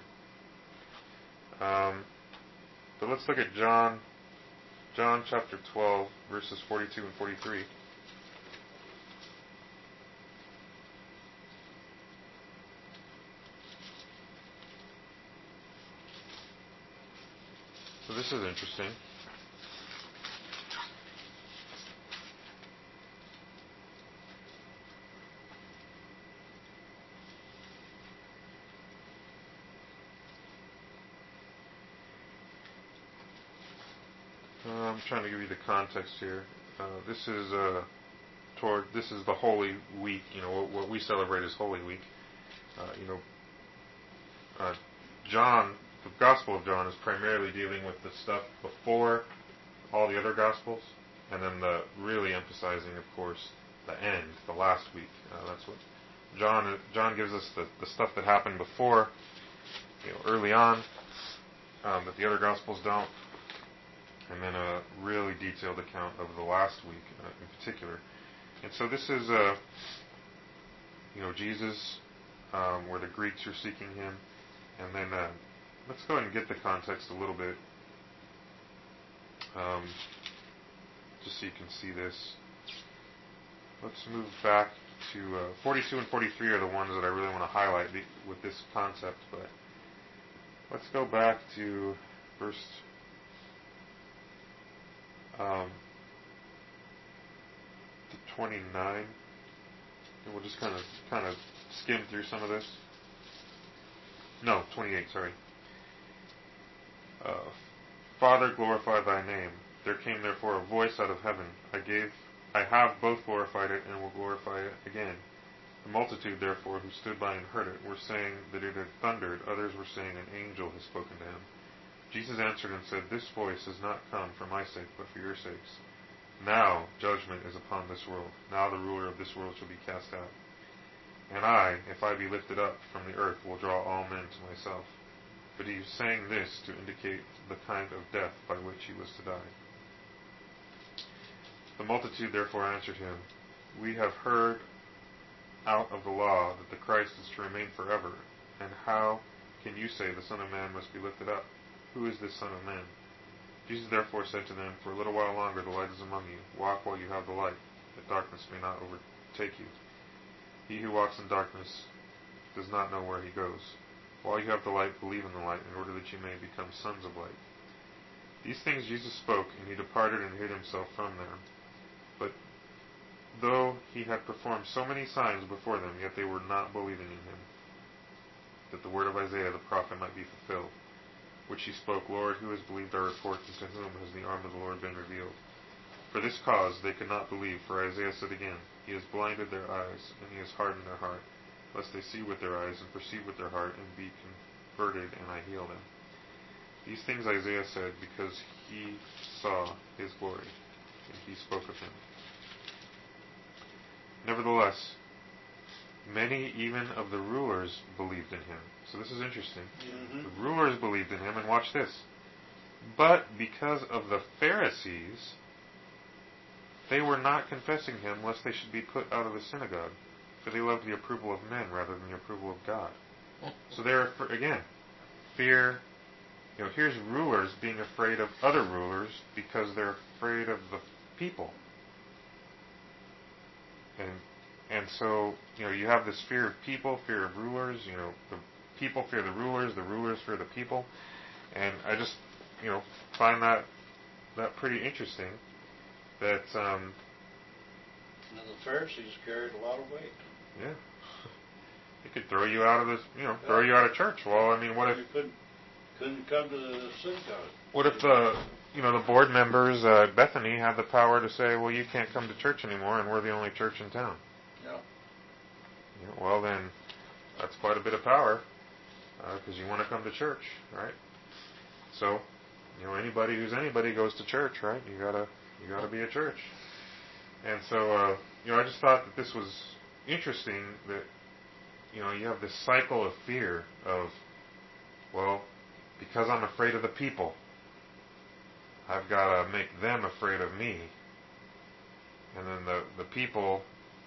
Speaker 1: But let's look at John chapter 12, verses 42 and 43. this is interesting. I'm trying to give you the context here. This is the Holy Week. What we celebrate is Holy Week. John, the Gospel of John, is primarily dealing with the stuff before all the other Gospels, and then really emphasizing, of course, the end, the last week. That's what John gives us the stuff that happened before, early on, that the other Gospels don't, and then a really detailed account of the last week in particular. And so this is, Jesus, where the Greeks are seeking him. And then let's go ahead and get the context a little bit, just so you can see this. Let's move back to 42 and 43 are the ones that I really want to highlight with this concept. But let's go back to verse 29, and we'll just kind of skim through some of this. No, 28, sorry. Father, glorify thy name. There came therefore a voice out of heaven. I have both glorified it and will glorify it again. The multitude therefore who stood by and heard it were saying that it had thundered. Others were saying an angel has spoken to him. Jesus answered and said, This voice has not come for my sake, but for your sakes. Now judgment is upon this world. Now the ruler of this world shall be cast out. And I, if I be lifted up from the earth, will draw all men to myself. But he is saying this to indicate the kind of death by which he was to die. The multitude therefore answered him, We have heard out of the law that the Christ is to remain forever. And how can you say the Son of Man must be lifted up? Who is this Son of Man? Jesus therefore said to them, For a little while longer the light is among you. Walk while you have the light, that darkness may not overtake you. He who walks in darkness does not know where he goes. While you have the light, believe in the light, in order that you may become sons of light. These things Jesus spoke, and he departed and hid himself from them. But though he had performed so many signs before them, yet they were not believing in him, that the word of Isaiah the prophet might be fulfilled, which he spoke, Lord, who has believed our report, and to whom has the arm of the Lord been revealed? For this cause they could not believe, for Isaiah said again, He has blinded their eyes, and he has hardened their heart, lest they see with their eyes, and perceive with their heart, and be converted, and I heal them. These things Isaiah said, because he saw his glory, and he spoke of him. Nevertheless, many even of the rulers believed in him. So this is interesting.
Speaker 4: Mm-hmm.
Speaker 1: The rulers believed in him, and watch this. But because of the Pharisees, they were not confessing him, lest they should be put out of the synagogue. For they loved the approval of men rather than the approval of God. So they're, again, fear. Here's rulers being afraid of other rulers because they're afraid of the people. And so, you have this fear of people, fear of rulers. The people fear the rulers fear the people. And I just, find that pretty interesting. That,
Speaker 4: Now the Pharisees carried a lot of weight.
Speaker 1: Yeah. They could throw you out of this, throw you out of church. Well, what if...
Speaker 4: You couldn't come to the synagogue.
Speaker 1: What if the board members at Bethany had the power to say, well, you can't come to church anymore, and we're the only church in town?
Speaker 4: Yeah.
Speaker 1: Well, then, that's quite a bit of power, because you want to come to church, right? So, anybody who's anybody goes to church, right? You gotta be a church. And so, I just thought that this was interesting that, you have this cycle of fear of, well, because I'm afraid of the people, I've got to make them afraid of me. And then the people,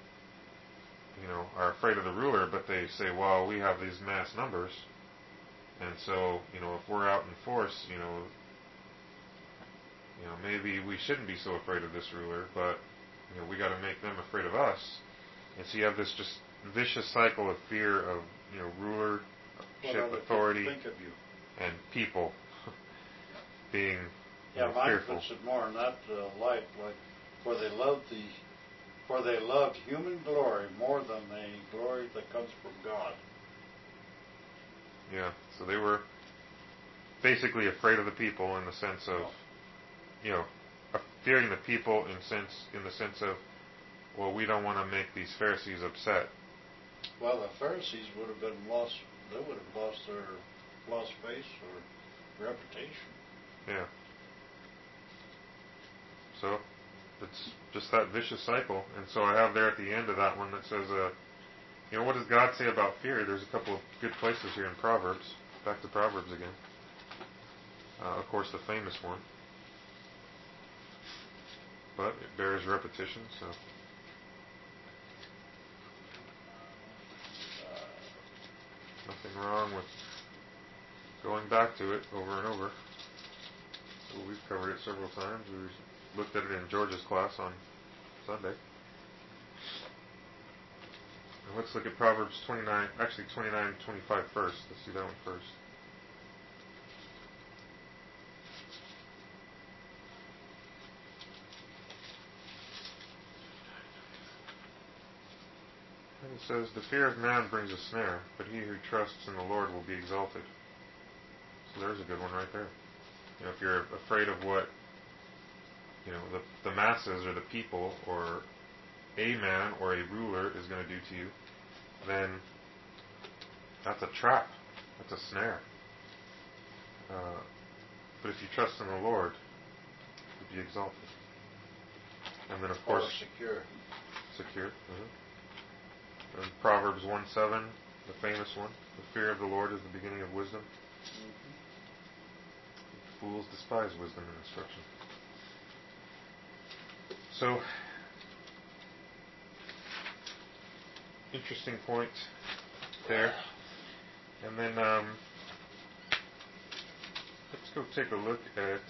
Speaker 1: are afraid of the ruler, but they say, well, we have these mass numbers, and so, if we're out in force, maybe we shouldn't be so afraid of this ruler, but, we got to make them afraid of us. And so you have this just vicious cycle of fear of, rulership, authority,
Speaker 4: think of you.
Speaker 1: and people. being
Speaker 4: Yeah, mine
Speaker 1: fearful.
Speaker 4: puts it more in that light, like, for they loved human glory more than the glory that comes from God.
Speaker 1: Yeah, so they were basically afraid of the people in the sense of, fearing the people in the sense of, well, we don't want to make these Pharisees upset.
Speaker 4: Well, the Pharisees would have been lost. They would have lost face or reputation.
Speaker 1: Yeah. So it's just that vicious cycle. And so I have there at the end of that one that says, what does God say about fear? There's a couple of good places here in Proverbs. Back to Proverbs again. Of course, the famous one. But it bears repetition, so. Nothing wrong with going back to it over and over. Well, we've covered it several times. We looked at it in George's class on Sunday. Now let's look at Proverbs 29, 25 first. Let's do that one first. And it says, the fear of man brings a snare, but he who trusts in the Lord will be exalted. So there's a good one right there. If you're afraid of what, the masses or the people or a man or a ruler is going to do to you, then that's a trap. That's a snare. But if you trust in the Lord, you'll be exalted. And then, of course,
Speaker 4: secure.
Speaker 1: Secure. Mm-hmm. And Proverbs 1:7, the famous one. The fear of the Lord is the beginning of wisdom.
Speaker 4: Mm-hmm.
Speaker 1: Fools despise wisdom and instruction. So, interesting point there. And then let's go take a look at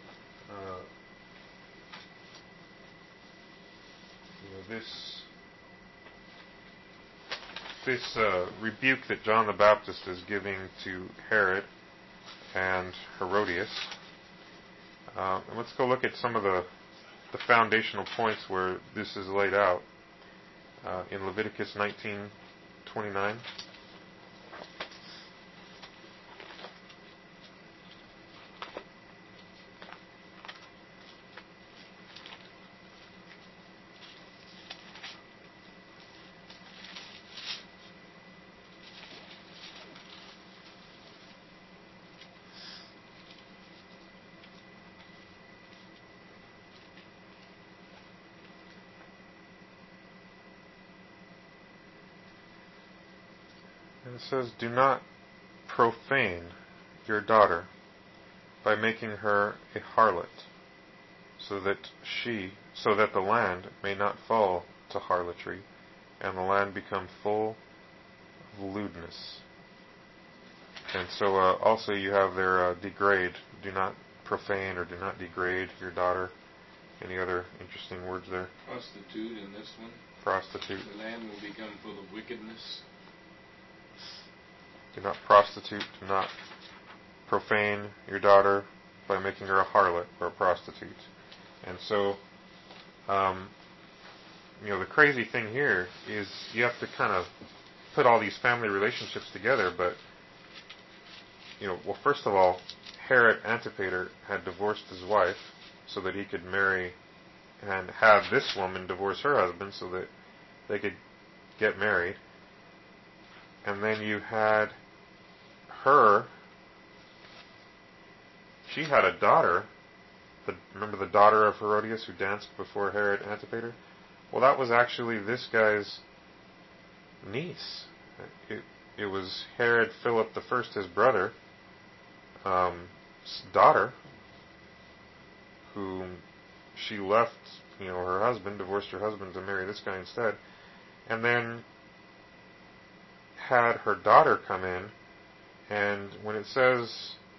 Speaker 1: this rebuke that John the Baptist is giving to Herod and Herodias. And let's go look at some of the foundational points where this is laid out in Leviticus 19:29. And it says, do not profane your daughter by making her a harlot, so that the land may not fall to harlotry, and the land become full of lewdness. And so also you have there degrade. Do not profane or do not degrade your daughter. Any other interesting words there?
Speaker 2: Prostitute in this one.
Speaker 1: Prostitute.
Speaker 2: The land will become full of wickedness.
Speaker 1: Do not prostitute, do not profane your daughter by making her a harlot or a prostitute. And so, the crazy thing here is you have to kind of put all these family relationships together, but, first of all, Herod Antipater had divorced his wife so that he could marry and have this woman divorce her husband so that they could get married. And then you had her, she had a daughter, remember the daughter of Herodias who danced before Herod Antipater? Well, that was actually this guy's niece. It was Herod Philip I, his brother, daughter, whom she left, her husband, divorced her husband to marry this guy instead, and then had her daughter come in. And when it says,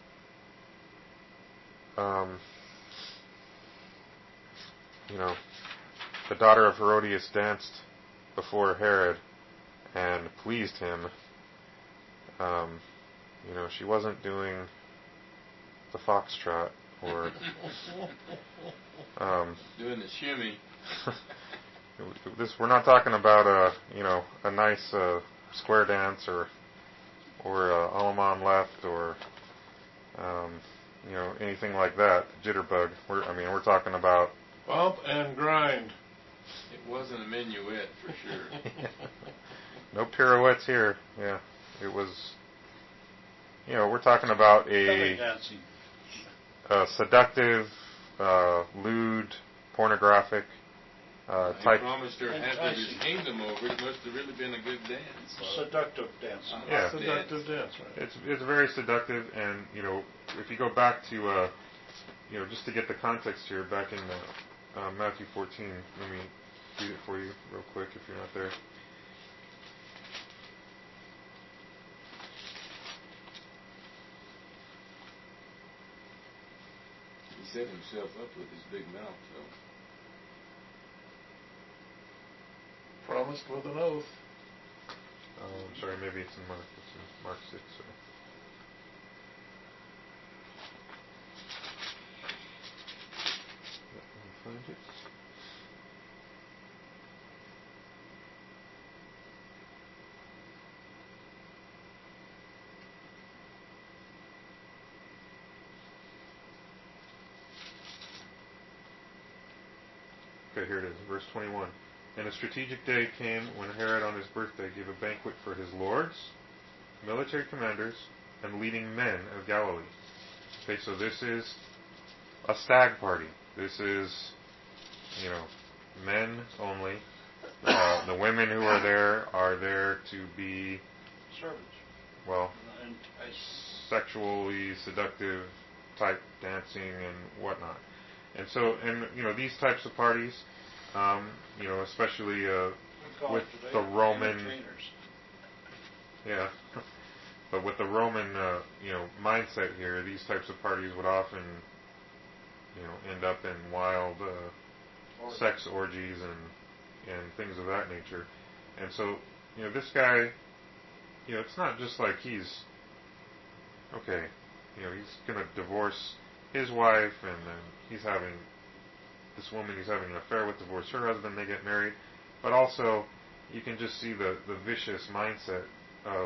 Speaker 1: the daughter of Herodias danced before Herod and pleased him, she wasn't doing the foxtrot or
Speaker 2: Doing the shimmy.
Speaker 1: we're not talking about a nice square dance or Allemande left or anything like that. Jitterbug. We're talking about
Speaker 3: bump and grind.
Speaker 2: It wasn't a minuet for sure.
Speaker 1: no pirouettes here. Yeah, it was. We're talking about
Speaker 4: Belly dancing.
Speaker 1: Seductive, lewd, pornographic
Speaker 2: He
Speaker 1: type.
Speaker 2: promised her half of his kingdom over. It must have really been a good dance.
Speaker 4: Seductive dancing.
Speaker 1: Yeah.
Speaker 3: Seductive dance, right?
Speaker 1: It's very seductive, and if you go back to just to get the context here, back in Matthew 14, let me read it for you real quick if you're not there.
Speaker 2: He set himself up with his big mouth, though.
Speaker 3: Promised with an oath.
Speaker 1: Oh, I'm sorry, maybe it's in Mark. It's in Mark 6. Sorry. Let me find it. Okay, here it is, verse 21. And a strategic day came when Herod on his birthday gave a banquet for his lords, military commanders, and leading men of Galilee. Okay, so this is a stag party. This is, men only. The women who are there to be,
Speaker 4: Servants.
Speaker 1: well,
Speaker 4: And
Speaker 1: sexually seductive type dancing and whatnot. And so, these types of parties, especially with the Roman, yeah, but with the Roman, mindset here, these types of parties would often, end up in wild sex orgies and things of that nature. And so, this guy, it's not just like he's going to divorce his wife, and then he's having an affair with, divorce her husband, they get married. But also, you can just see the vicious mindset of,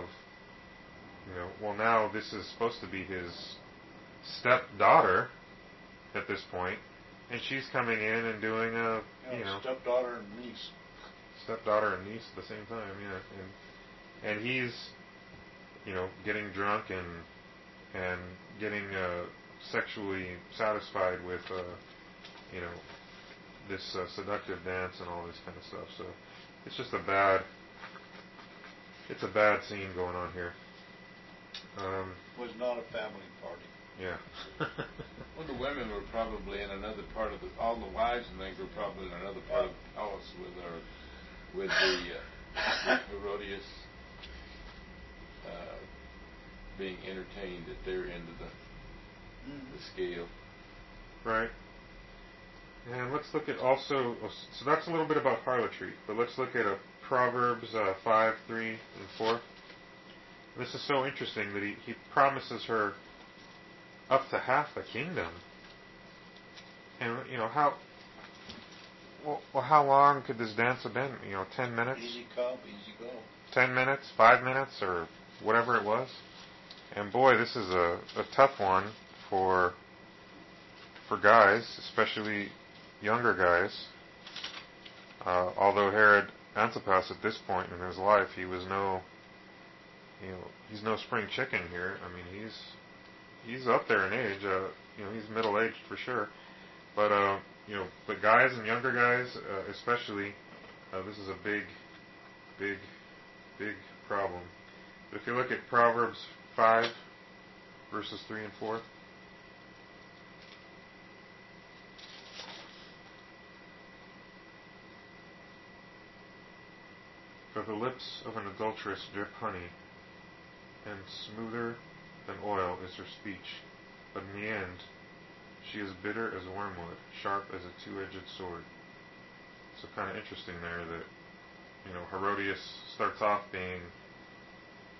Speaker 1: now this is supposed to be his stepdaughter at this point, and she's coming in and doing
Speaker 4: stepdaughter and niece.
Speaker 1: Stepdaughter and niece at the same time, yeah. And he's, getting drunk and getting sexually satisfied with, this seductive dance and all this kind of stuff. So it's just a bad scene going on here.
Speaker 4: Was not a family party.
Speaker 1: Yeah.
Speaker 2: Well, the women were probably in another part of all the wives and things were probably in another part of the palace with Herodias being entertained at their end of the scale.
Speaker 1: Right. And let's look at also, so that's a little bit about harlotry, but let's look at Proverbs 5, 3, and 4. This is so interesting that he promises her up to half the kingdom. And, how long could this dance have been? 10 minutes?
Speaker 4: Easy come, easy go.
Speaker 1: 10 minutes, 5 minutes, or whatever it was. And boy, this is a tough one for guys, especially younger guys. Although Herod Antipas at this point in his life, he was he's no spring chicken here. I mean, he's up there in age. He's middle-aged for sure. But but guys and younger guys, especially, this is a big problem. But if you look at Proverbs 5, verses 3 and 4. For the lips of an adulteress drip honey, and smoother than oil is her speech. But in the end, she is bitter as wormwood, sharp as a two-edged sword. So kind of interesting there that, Herodias starts off being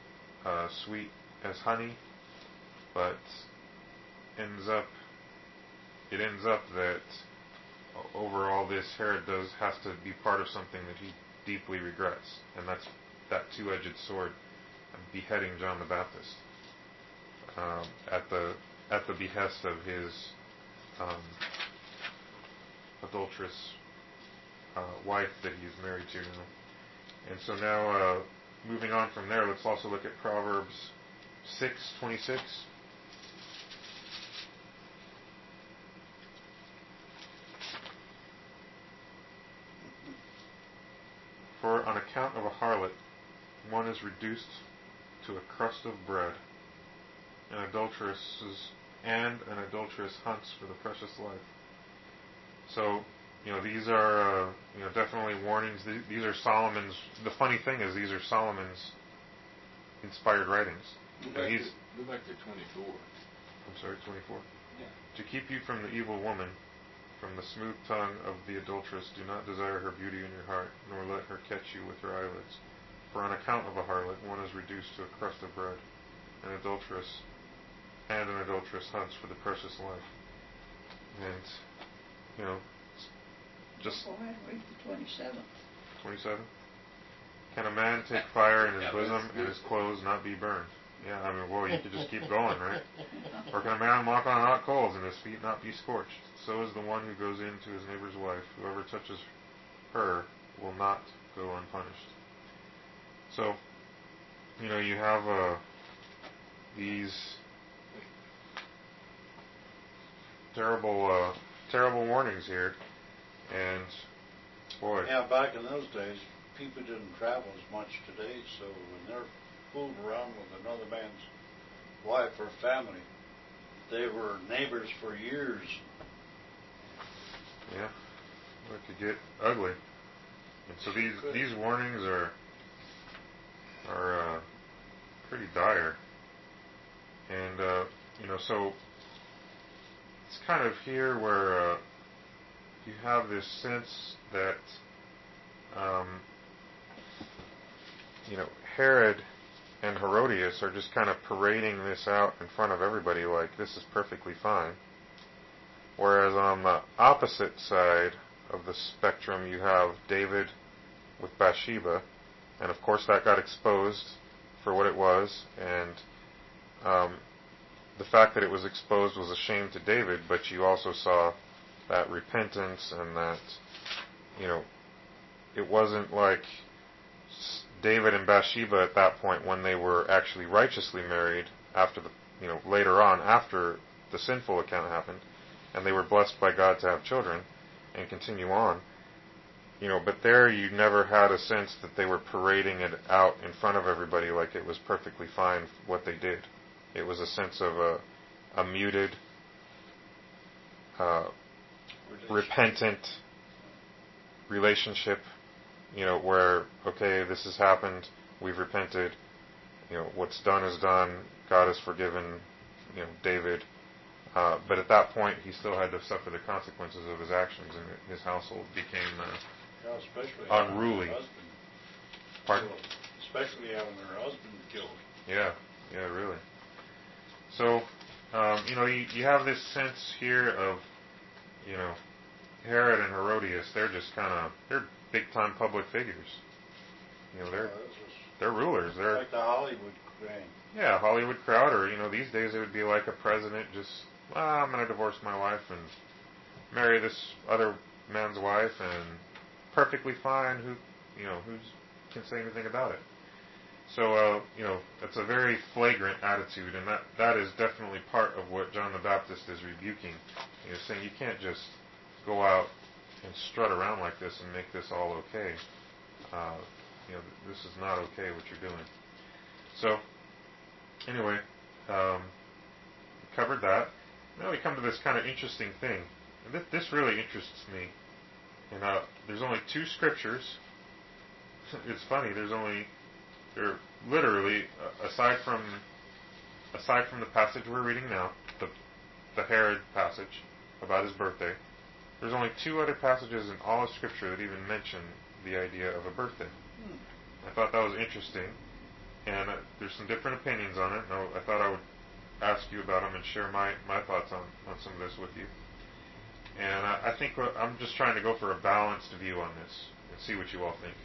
Speaker 1: sweet as honey, but ends up it ends up that overall this Herod has to be part of something that he deeply regrets, and that's that two-edged sword, beheading John the Baptist at the behest of his adulterous wife that he's married to now. And so now, moving on from there, let's also look at Proverbs 6:26. For on account of a harlot, one is reduced to a crust of bread, and an adulteress hunts for the precious life. So, these are, definitely warnings. These are Solomon's. The funny thing is, these are Solomon's inspired writings.
Speaker 2: Go back to 24.
Speaker 1: I'm sorry, 24.
Speaker 2: Yeah.
Speaker 1: To keep you from the evil woman, from the smooth tongue of the adulteress, do not desire her beauty in your heart, nor let her catch you with her eyelids. For on account of a harlot, one is reduced to a crust of bread, an adulteress hunts for the precious life. And, just...
Speaker 5: Go ahead and read the 27th.
Speaker 1: 27? Can a man take fire in his bosom and his clothes not be burned? Yeah, you could just keep going, right? Or can a man walk on hot coals and his feet not be scorched? So is the one who goes in to his neighbor's wife. Whoever touches her will not go unpunished. So, you have these terrible warnings here, and boy.
Speaker 4: Yeah, back in those days, people didn't travel as much today, so when they're fooling around with another man's wife or family, they were neighbors for years.
Speaker 1: Yeah, it could get ugly. And so these warnings are pretty dire. And so it's kind of here where you have this sense that Herod and Herodias are just kind of parading this out in front of everybody like this is perfectly fine. Whereas on the opposite side of the spectrum, you have David with Bathsheba, and of course that got exposed for what it was, and the fact that it was exposed was a shame to David, but you also saw that repentance and that, it wasn't like David and Bathsheba at that point when they were actually righteously married after later on after the sinful account happened, and they were blessed by God to have children and continue on. But there you never had a sense that they were parading it out in front of everybody like it was perfectly fine what they did. It was a sense of a muted, repentant relationship, where, okay, this has happened, we've repented, what's done is done, God has forgiven, David. But at that point, he still had to suffer the consequences of his actions, and his household became unruly. Pardon?
Speaker 4: Especially having her husband killed.
Speaker 1: Yeah, really. So, you have this sense here of, Herod and Herodias. They're just they're big-time public figures. They're rulers. They're
Speaker 4: like the Hollywood thing.
Speaker 1: Yeah, Hollywood crowd, or these days it would be like a president just, I'm going to divorce my wife and marry this other man's wife, and perfectly fine. Who can say anything about it? So, it's a very flagrant attitude, and that is definitely part of what John the Baptist is rebuking. Saying you can't just go out and strut around like this and make this all okay. This is not okay what you're doing. So, anyway, covered that. Now we come to this kind of interesting thing. And this really interests me. And there's only two scriptures. It's funny. They're literally, aside from the passage we're reading now, the Herod passage about his birthday, there's only two other passages in all of Scripture that even mention the idea of a birthday. I thought that was interesting, and there's some different opinions on it, and I thought I would ask you about them and share my thoughts on some of this with you. And I think I'm just trying to go for a balanced view on this and see what you all think.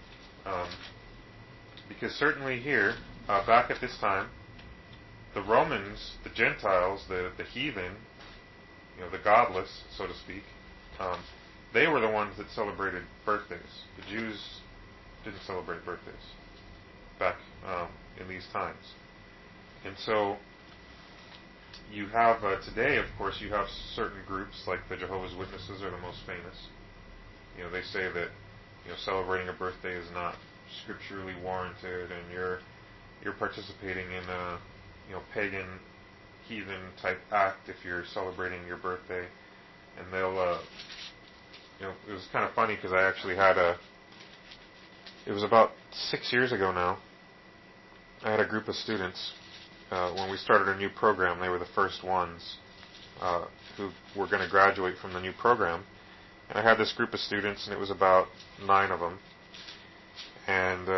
Speaker 1: Because certainly here, back at this time, the Romans, the Gentiles, the heathen, the godless, so to speak, they were the ones that celebrated birthdays. The Jews didn't celebrate birthdays back in these times. And so you have, today, of course, you have certain groups, like the Jehovah's Witnesses are the most famous. They say that, celebrating a birthday is not scripturally warranted, and you're participating in a, pagan, heathen type act if you're celebrating your birthday. And they'll, it was kind of funny because I actually had it was about 6 years ago now, I had a group of students. When we started a new program, they were the first ones who were going to graduate from the new program. And I had this group of students, and it was about 9 of them. And,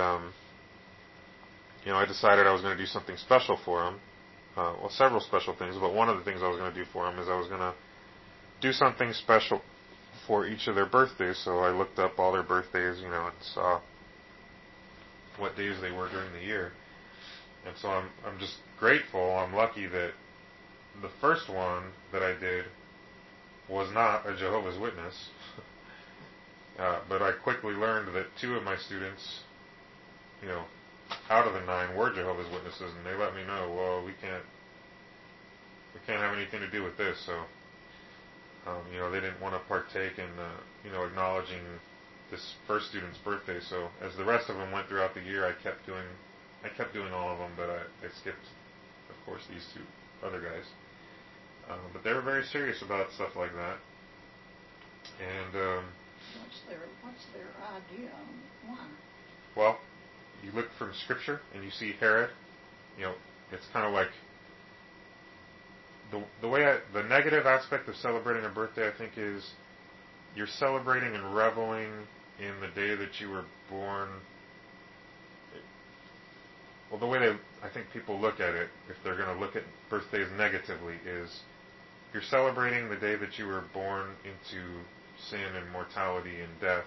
Speaker 1: I decided I was going to do something special for them. Several special things, but one of the things I was going to do for them is I was going to do something special for each of their birthdays. So I looked up all their birthdays, and saw what days they were during the year. And so I'm just grateful. I'm lucky that the first one that I did was not a Jehovah's Witness. But I quickly learned that 2 of my students, out of the 9 were Jehovah's Witnesses, and they let me know, well, we can't have anything to do with this. So, they didn't want to partake in, acknowledging this first student's birthday. So as the rest of them went throughout the year, I kept doing all of them, but I skipped, of course, these 2 other guys. But they were very serious about stuff like that. And
Speaker 5: what's their idea on why?
Speaker 1: Well, you look from Scripture and you see Herod. It's kind of like the negative aspect of celebrating a birthday, I think, is you're celebrating and reveling in the day that you were born. Well, the way I think people look at it, if they're going to look at birthdays negatively, is you're celebrating the day that you were born into sin and mortality and death,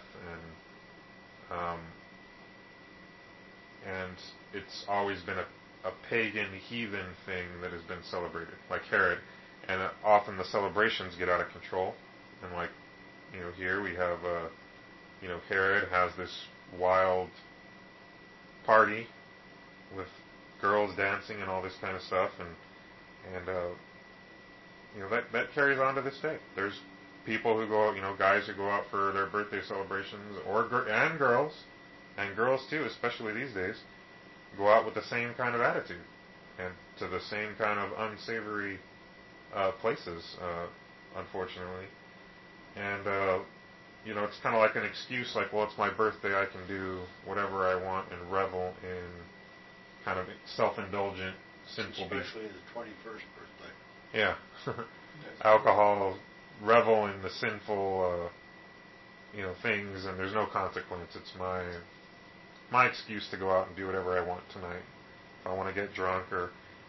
Speaker 1: and it's always been a pagan, heathen thing that has been celebrated, like Herod. And often the celebrations get out of control. And like, here we have, Herod has this wild party with girls dancing and all this kind of stuff, and that carries on to this day. There's people who go, guys who go out for their birthday celebrations, and girls too, especially these days, go out with the same kind of attitude and to the same kind of unsavory places, unfortunately. And it's kind of like an excuse, like, well, it's my birthday, I can do whatever I want and revel in kind of self-indulgent, sinful behavior.
Speaker 4: Especially the 21st birthday.
Speaker 1: Yeah. Alcohol, revel in the sinful, things, and there's no consequence. It's my excuse to go out and do whatever I want tonight. If I want to get drunk or,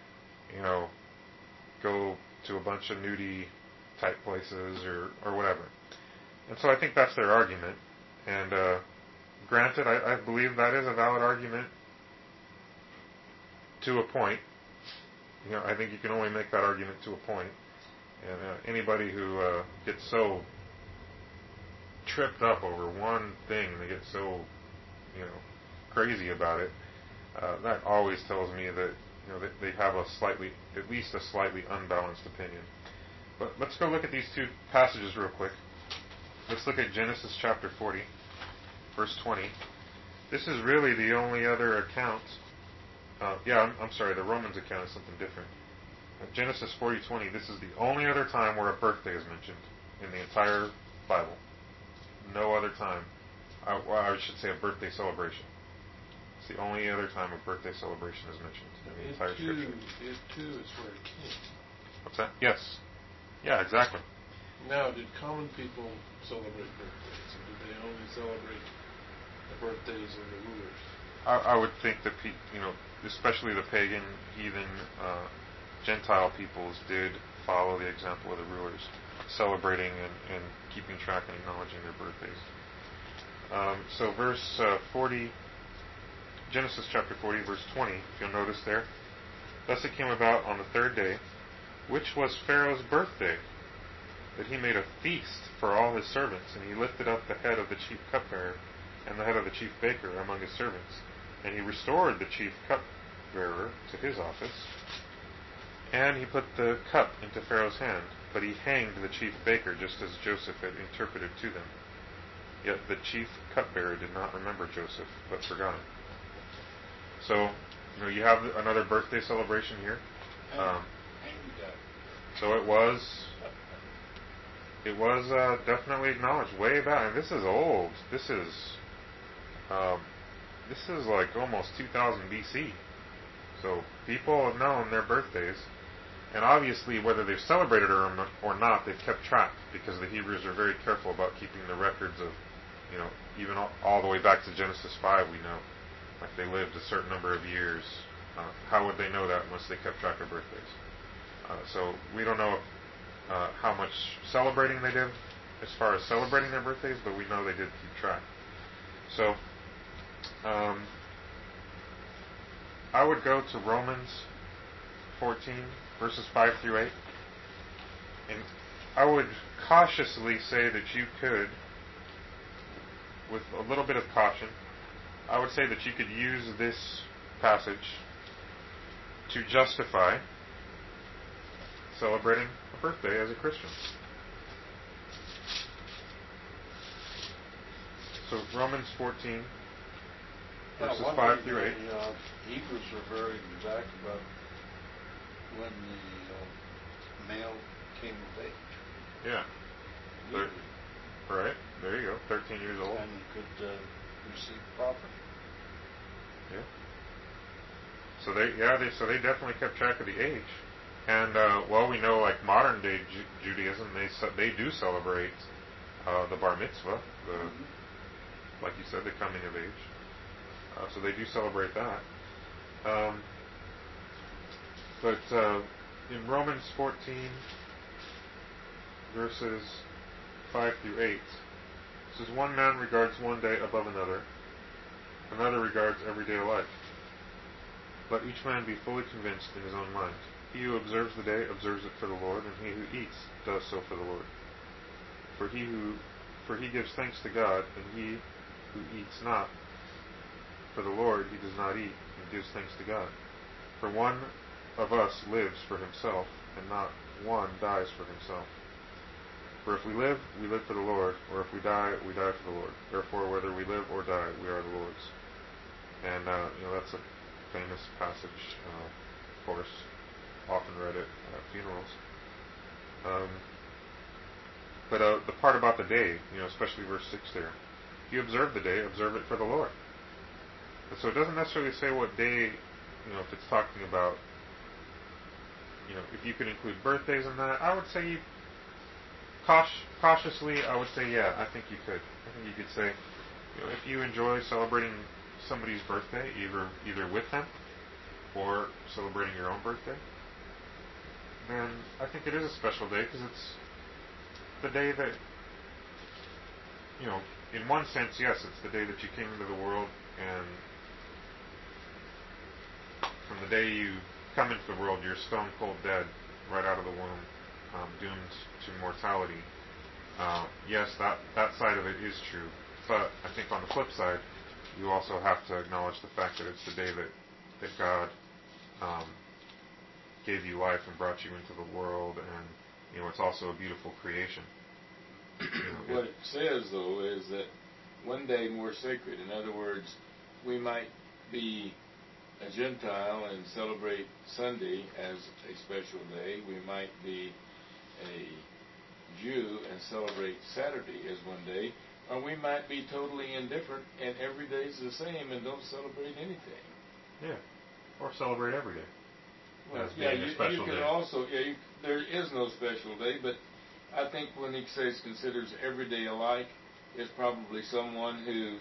Speaker 1: go to a bunch of nudie type places or whatever. And so I think that's their argument. And granted, I believe that is a valid argument to a point. I think you can only make that argument to a point. And anybody who gets so tripped up over one thing, they get so, crazy about it, that always tells me that, that they have at least a slightly unbalanced opinion. But let's go look at these 2 passages real quick. Let's look at Genesis chapter 40, verse 20. This is really the only other account. I'm sorry, the Romans account is something different. Genesis 40:20. This is the only other time where a birthday is mentioned in the entire Bible. No other time. I should say a birthday celebration. It's the only other time a birthday celebration is mentioned in the entire Scripture.
Speaker 3: It too is for a king.
Speaker 1: What's that? Yes. Yeah, exactly.
Speaker 3: Now, did common people celebrate birthdays, or did they only celebrate the birthdays of the rulers?
Speaker 1: I would think that especially the pagan, heathen, Gentile peoples did follow the example of the rulers. celebrating and keeping track and acknowledging their birthdays. So verse 40, Genesis chapter 40, verse 20, if you'll notice there. Thus it came about on the third day, which was Pharaoh's birthday, that he made a feast for all his servants, and he lifted up the head of the chief cupbearer and the head of the chief baker among his servants. And he restored the chief cupbearer to his office, and he put the cup into Pharaoh's hand, but he hanged the chief baker just as Joseph had interpreted to them. Yet the chief cupbearer did not remember Joseph, but forgot him. So, you have another birthday celebration here. So it was definitely acknowledged way back. And this is old. This is like almost 2000 BC. So people have known their birthdays, and obviously whether they've celebrated or not, they've kept track, because the Hebrews are very careful about keeping the records of, even all the way back to Genesis 5. We know, like, they lived a certain number of years. How would they know that unless they kept track of birthdays? So we don't know how much celebrating they did as far as celebrating their birthdays, but we know they did keep track. So I would go to Romans 14, verses 5 through 8. And I would cautiously say that you could, with a little bit of caution, I would say that you could use this passage to justify celebrating a birthday as a Christian. So Romans 14, verses 5 through 8.
Speaker 4: The Hebrews are very exact about when the male came of age.
Speaker 1: Yeah. Right. There you go. 13 years old.
Speaker 4: And could receive property.
Speaker 1: Yeah. So they definitely kept track of the age. And we know, like, modern day Judaism, they do celebrate the bar mitzvah, like you said, the coming of age. So they do celebrate that. But in Romans 14, verses 5 through 8, it says, "One man regards one day above another regards every day alike. Let each man be fully convinced in his own mind. He who observes the day observes it for the Lord, and he who eats does so for the Lord. For he gives thanks to God, and he who eats not for the Lord, he does not eat, and gives thanks to God. For one of us lives for himself, and not one dies for himself. For if we live for the Lord, or if we die for the Lord. Therefore, whether we live or die, we are the Lord's." And that's a famous passage, of course, often read at funerals. But the part about the day, especially verse 6 there, if you observe the day, observe it for the Lord. And so it doesn't necessarily say what day, if it's talking about, if you could include birthdays in that. I would say cautiously, I would say, yeah, I think you could. I think you could say, if you enjoy celebrating somebody's birthday, either with them or celebrating your own birthday, then I think it is a special day, because it's the day that, in one sense, yes, it's the day that you came into the world, and from the day you come into the world, you're stone cold dead right out of the womb, doomed to mortality. Yes, that side of it is true, but I think on the flip side, you also have to acknowledge the fact that it's the day that God gave you life and brought you into the world, and it's also a beautiful creation.
Speaker 2: What it says, though, is that one day more sacred. In other words, we might be a Gentile and celebrate Sunday as a special day. We might be a Jew and celebrate Saturday as one day. Or we might be totally indifferent and every day is the same and don't celebrate anything.
Speaker 1: Yeah. Or celebrate every day.
Speaker 2: Well, you can also, there is no special day, but I think when he says considers every day alike, it's probably someone who,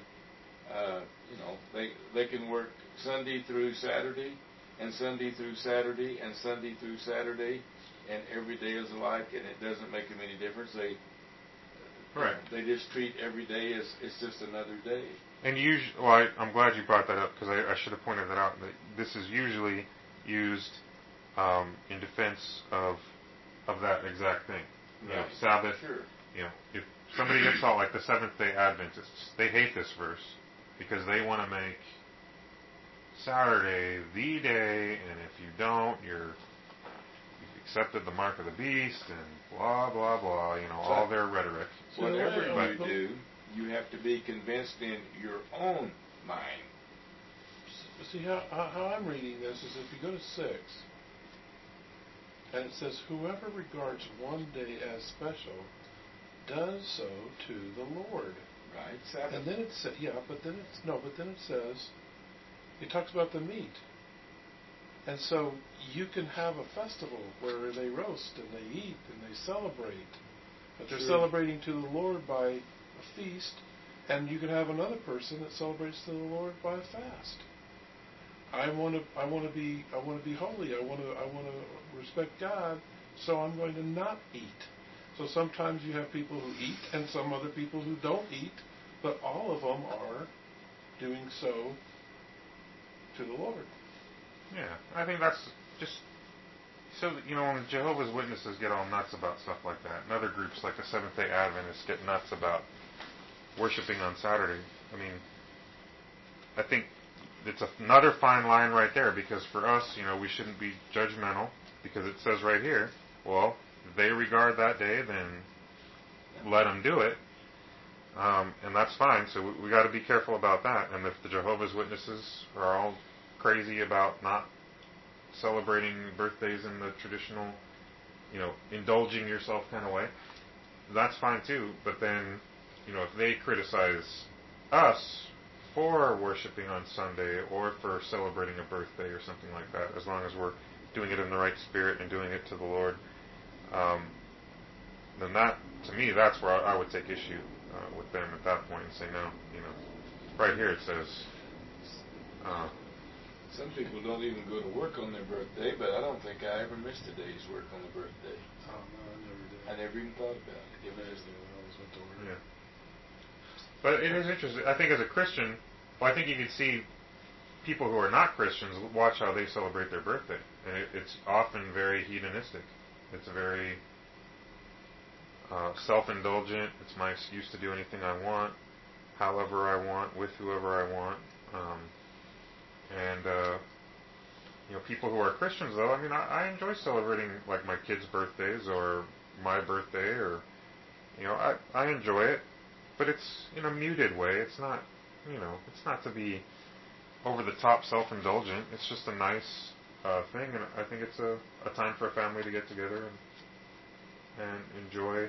Speaker 2: they can work Sunday through Saturday, and Sunday through Saturday, and Sunday through Saturday, and every day is alike, and it doesn't make them any difference.
Speaker 1: Right.
Speaker 2: They just treat every day as it's just another day.
Speaker 1: And I'm glad you brought that up, because I should have pointed that out. That this is usually used in defense of that exact thing. You know, Sabbath.
Speaker 2: Sure.
Speaker 1: You know, if somebody gets all like the Seventh-day Adventists, they hate this verse because they want to make Saturday the day, and if you don't, you've accepted the mark of the beast, and blah blah blah. You know, all their rhetoric.
Speaker 2: Whatever you do, you have to be convinced in your own mind.
Speaker 3: See, how I'm reading this is if you go to 6, and it says, whoever regards one day as special does so to the Lord.
Speaker 2: Right, Sabbath.
Speaker 3: And then it says, but then it says, it talks about the meat. And so you can have a festival where they roast and they eat and they celebrate. But they're celebrating to the Lord by a feast, and you can have another person that celebrates to the Lord by a fast. I want to be holy. I want to respect God, so I'm going to not eat. So sometimes you have people who eat and some other people who don't eat, but all of them are doing so to the Lord.
Speaker 1: Yeah, I think that's just so, you know, when Jehovah's Witnesses get all nuts about stuff like that, and other groups like the Seventh-day Adventists get nuts about worshiping on Saturday, I mean, I think it's another fine line right there, because for us, you know, we shouldn't be judgmental, because it says right here, well, if they regard that day, then let them do it, and that's fine. So we got to be careful about that. And if the Jehovah's Witnesses are all crazy about not celebrating birthdays in the traditional, you know, indulging yourself kind of way, that's fine too. But then, you know, if they criticize us for worshiping on Sunday or for celebrating a birthday or something like that, as long as we're doing it in the right spirit and doing it to the Lord, then that, to me, that's where I would take issue with them at that point and say, no, you know, right here it says,
Speaker 2: some people don't even go to work on their birthday, but I don't think I ever missed a day's work on the birthday.
Speaker 3: Oh, no, I never did.
Speaker 2: I never even thought about it.
Speaker 3: I always went to work.
Speaker 1: yeah. But it is interesting. I think as a Christian, well, I think you can see people who are not Christians watch how they celebrate their birthday. And it's often very hedonistic. It's very self-indulgent. It's my excuse to do anything I want, however I want, with whoever I want. You know, people who are Christians, though, I mean, I enjoy celebrating, like, my kids' birthdays or my birthday, or, you know, I enjoy it, but it's in a muted way. It's not, you know, it's not to be over-the-top self-indulgent. It's just a nice thing, and I think it's a time for a family to get together and enjoy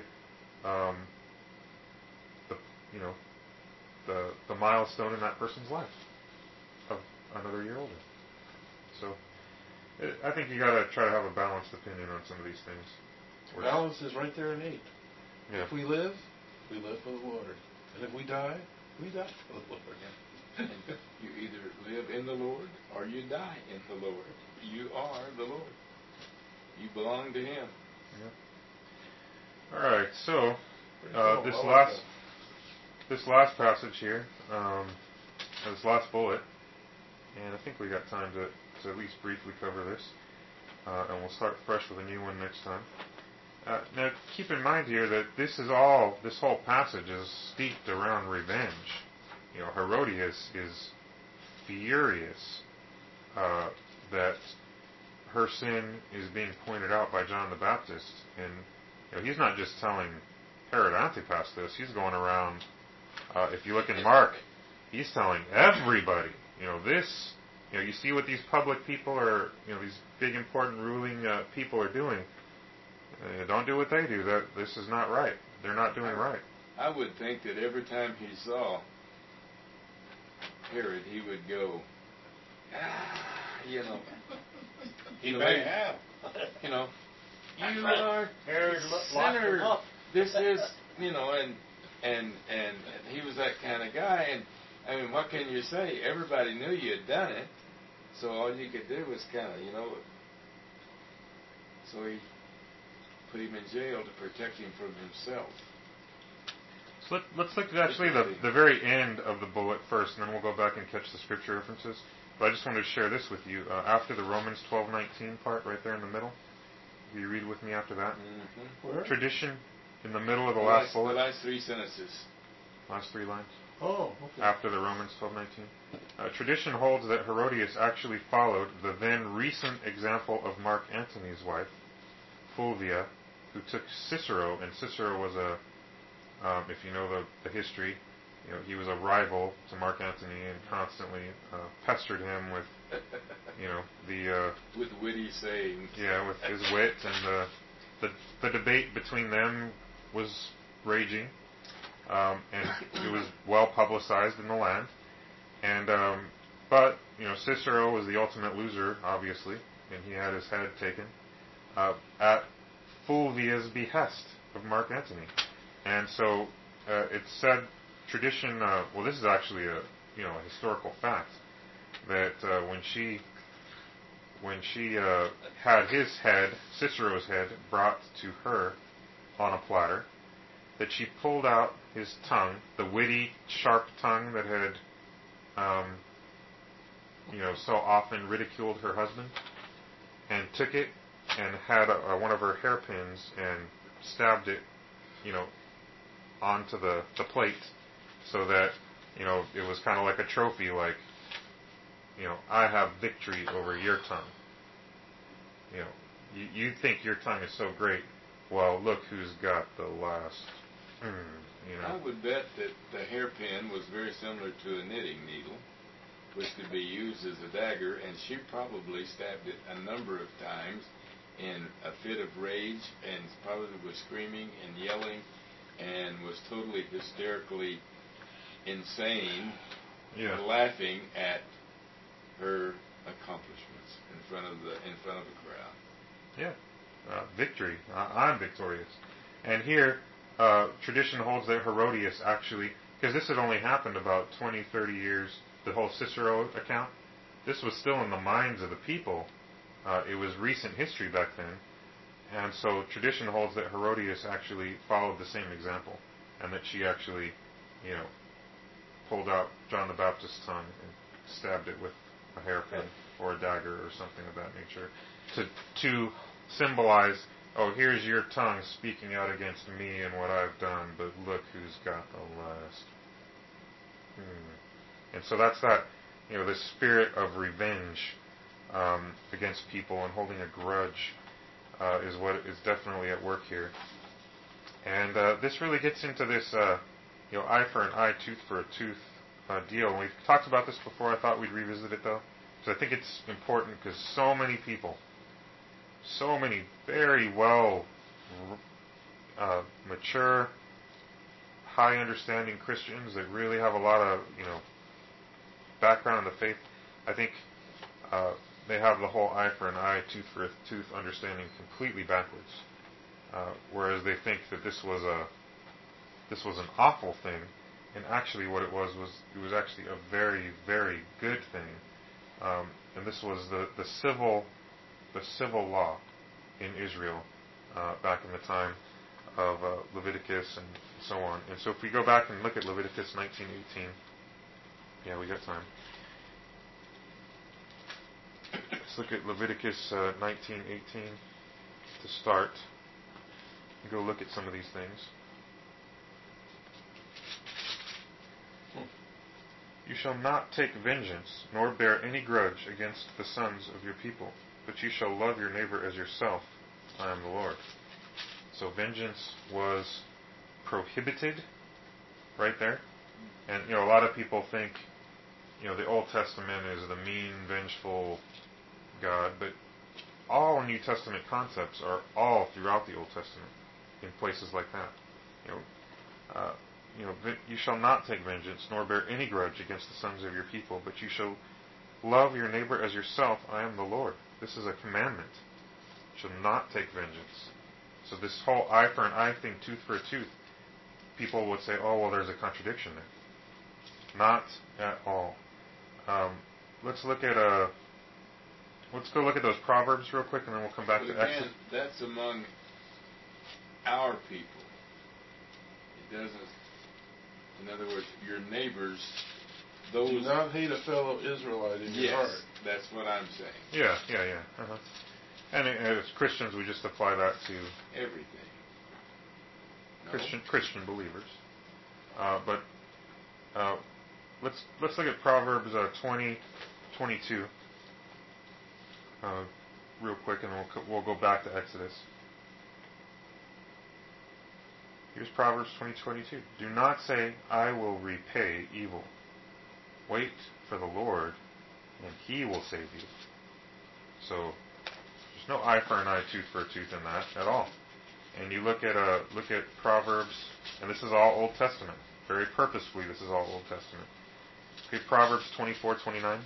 Speaker 1: the milestone in that person's life of another year older. So I think you got to try to have a balanced opinion on some of these things.
Speaker 3: Balance is right there in 8.
Speaker 1: Yeah.
Speaker 3: If we live for the Lord. And if we die for the Lord.
Speaker 2: And you either live in the Lord or you die in the Lord. You are the Lord. You belong to Him.
Speaker 1: Yeah. All right, so
Speaker 3: Cool.
Speaker 1: this last passage here, this last bullet, and I think we got time to at least briefly cover this, and we'll start fresh with a new one next time. Now, keep in mind here that this whole passage is steeped around revenge. You know, Herodias is furious that her sin is being pointed out by John the Baptist, and you know, he's not just telling Herod Antipas this. He's going around. If you look in Mark, he's telling everybody. You know, this. You know, you see what these public people are. You know, these big important ruling people are doing. Don't do what they do. This is not right. They're not doing right.
Speaker 2: I would think that every time he saw Herod, he would go, you know.
Speaker 4: He may have.
Speaker 2: You know, you are sinners. This is, you know, and he was that kind of guy. And I mean, what can you say? Everybody knew you had done it, so all you could do was kind of, you know. So put him in jail to protect him from himself.
Speaker 1: So let's look at actually the very end of the bullet first, and then we'll go back and catch the scripture references. But I just wanted to share this with you. After the Romans 12:19 part, right there in the middle, will you read with me after that?
Speaker 2: Mm-hmm.
Speaker 3: Where?
Speaker 1: Tradition, in the middle of the last bullet.
Speaker 2: The last three sentences.
Speaker 1: Last three lines.
Speaker 3: Oh, okay.
Speaker 1: After the Romans 12:19. Tradition holds that Herodias actually followed the then recent example of Mark Antony's wife, Fulvia, who took Cicero, and Cicero was a, if you know the history, he was a rival to Mark Antony and constantly pestered him with,
Speaker 2: with witty sayings.
Speaker 1: Yeah, with his wit, and the debate between them was raging, and it was well publicized in the land. And but Cicero was the ultimate loser, obviously, and he had his head taken at Fulvia's behest of Mark Antony. And so it's said, tradition. Well, this is actually a historical fact that when she had his head, Cicero's head, brought to her on a platter, that she pulled out his tongue, the witty, sharp tongue that had, so often ridiculed her husband, and took it and had one of her hairpins and stabbed it, onto the plate, so that it was kind of like a trophy, like I have victory over your tongue. You think your tongue is so great. Well, look who's got the last.
Speaker 2: I would bet that the hairpin was very similar to a knitting needle, which could be used as a dagger, and she probably stabbed it a number of times in a fit of rage, and probably was screaming and yelling and was totally hysterically insane, laughing at her accomplishments in front of the crowd.
Speaker 1: Yeah, victory. I'm victorious. And here, tradition holds that Herodias actually, because this had only happened about 20, 30 years, the whole Cicero account, this was still in the minds of the people. It was recent history back then. And so tradition holds that Herodias actually followed the same example, and that she actually, pulled out John the Baptist's tongue and stabbed it with a hairpin or a dagger or something of that nature, to symbolize, oh, here's your tongue speaking out against me and what I've done, but look who's got the last. And so that's that, the spirit of revenge against people and holding a grudge is what is definitely at work here. And this really gets into this, eye for an eye, tooth for a tooth deal. And we've talked about this before. I thought we'd revisit it, though, because I think it's important, because so many people, so many very well mature, high understanding Christians that really have a lot of, background in the faith, I think they have the whole eye for an eye, tooth for a tooth understanding completely backwards. Whereas they think that this was an awful thing, and actually what it was actually a very, very good thing. And this was the civil law in Israel back in the time of Leviticus and so on. And so if we go back and look at Leviticus 19:18, yeah, we got time. Let's look at Leviticus 19:18 to start. And go look at some of these things. You shall not take vengeance, nor bear any grudge against the sons of your people, but you shall love your neighbor as yourself. I am the Lord. So vengeance was prohibited right there. And, a lot of people think, the Old Testament is the mean, vengeful God, but all New Testament concepts are all throughout the Old Testament in places like that. You shall not take vengeance, nor bear any grudge against the sons of your people, but you shall love your neighbor as yourself. I am the Lord. This is a commandment. You shall not take vengeance. So this whole eye for an eye thing, tooth for a tooth, people would say, oh, well, there's a contradiction there. Not at all. Let's go look at those Proverbs real quick, and then we'll come back to
Speaker 2: again,
Speaker 1: Exodus.
Speaker 2: that's among our people. It doesn't, in other words, your neighbors, those...
Speaker 3: Do not hate a fellow Israelite in your heart.
Speaker 2: Yes, that's what I'm saying.
Speaker 1: Yeah. Uh-huh. And as Christians, we just apply that to
Speaker 2: Everything. No?
Speaker 1: Christian believers. But let's look at Proverbs 20:22 real quick, and we'll go back to Exodus. Here's Proverbs 20:22. Do not say, "I will repay evil." Wait for the Lord, and He will save you. So there's no eye for an eye, tooth for a tooth in that at all. And you look at Proverbs, and this is all Old Testament. Very purposefully, this is all Old Testament. Okay, Proverbs 24:29.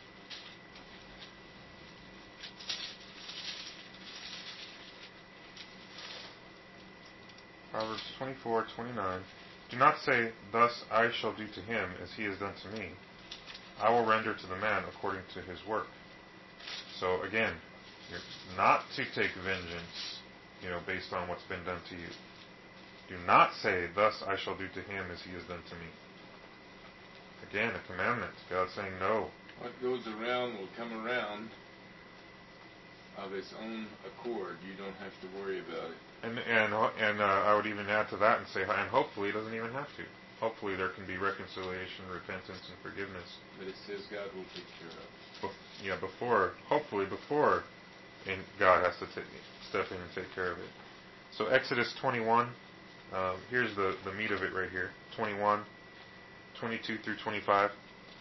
Speaker 1: Proverbs 24:29. Do not say, "Thus I shall do to him as he has done to me. I will render to the man according to his work." So again, you're not to take vengeance, based on what's been done to you. Do not say, "Thus I shall do to him as he has done to me." Again, a commandment. God's saying no.
Speaker 2: What goes around will come around of its own accord. You don't have to worry about it.
Speaker 1: And I would even add to that and say, and hopefully it doesn't even have to. Hopefully there can be reconciliation, repentance, and forgiveness.
Speaker 2: But it says God will take care of it.
Speaker 1: Before and God has to step in and take care of it. So Exodus 21, here's the meat of it right here. 21, 22 through 25.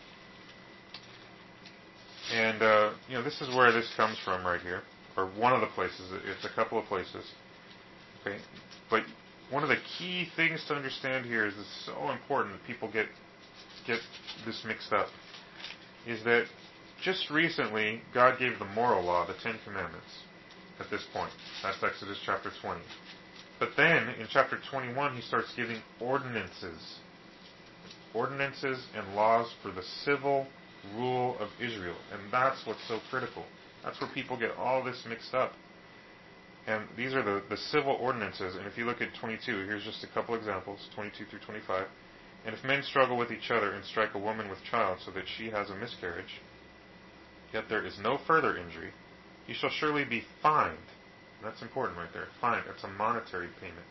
Speaker 1: And, this is where this comes from right here. Or one of the places. It's a couple of places. Okay? But one of the key things to understand here is it's so important that people get this mixed up. Is that just recently, God gave the moral law, the Ten Commandments, at this point. That's Exodus chapter 20. But then, in chapter 21, He starts giving ordinances. Ordinances and laws for the civil rule of Israel. And that's what's so critical. That's where people get all this mixed up. And these are the civil ordinances. And if you look at 22, here's just a couple examples, 22 through 25. And if men struggle with each other and strike a woman with child so that she has a miscarriage, yet there is no further injury, he shall surely be fined. That's important right there. Fined. It's a monetary payment.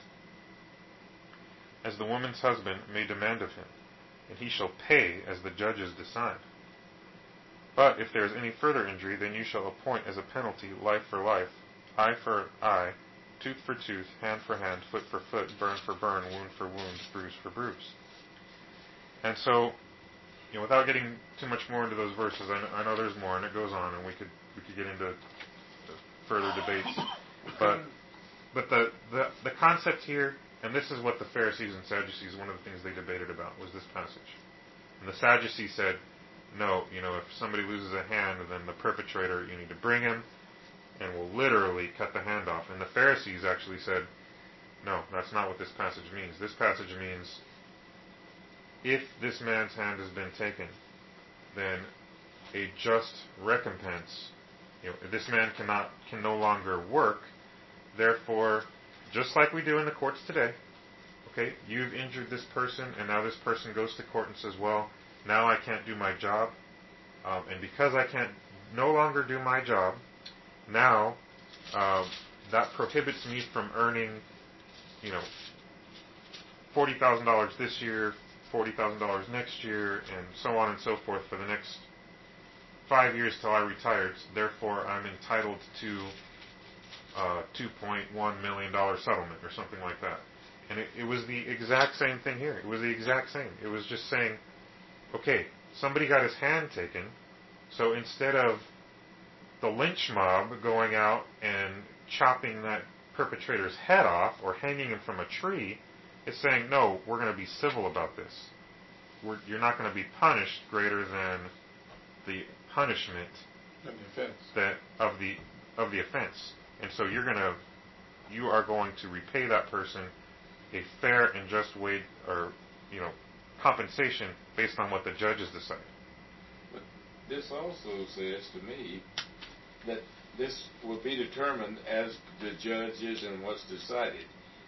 Speaker 1: As the woman's husband may demand of him, and he shall pay as the judges decide. But if there is any further injury, then you shall appoint as a penalty life for life, eye for eye, tooth for tooth, hand for hand, foot for foot, burn for burn, wound for wound, bruise for bruise. And so, without getting too much more into those verses, I know there's more, and it goes on, and we could get into further debates. But the concept here, and this is what the Pharisees and Sadducees, one of the things they debated about, was this passage. And the Sadducees said, no, if somebody loses a hand, then the perpetrator, you need to bring him, and we'll literally cut the hand off. And the Pharisees actually said, no, that's not what this passage means. This passage means, if this man's hand has been taken, then a just recompense, this man can no longer work, therefore, just like we do in the courts today, okay, you've injured this person, and now this person goes to court and says, well, now I can't do my job, and because I can't no longer do my job, now that prohibits me from earning, $40,000 this year, $40,000 next year, and so on and so forth for the next 5 years till I retire. Therefore, I'm entitled to $2.1 million settlement or something like that. And it was the exact same thing here. It was the exact same. It was just saying, okay, somebody got his hand taken, so instead of the lynch mob going out and chopping that perpetrator's head off or hanging him from a tree, it's saying, no, we're going to be civil about this. You're not going to be punished greater than the punishment of the offense. And so you are going to repay that person a fair and just wage, or compensation based on what the judges decide.
Speaker 2: But this also says to me that this will be determined as the judges and what's decided.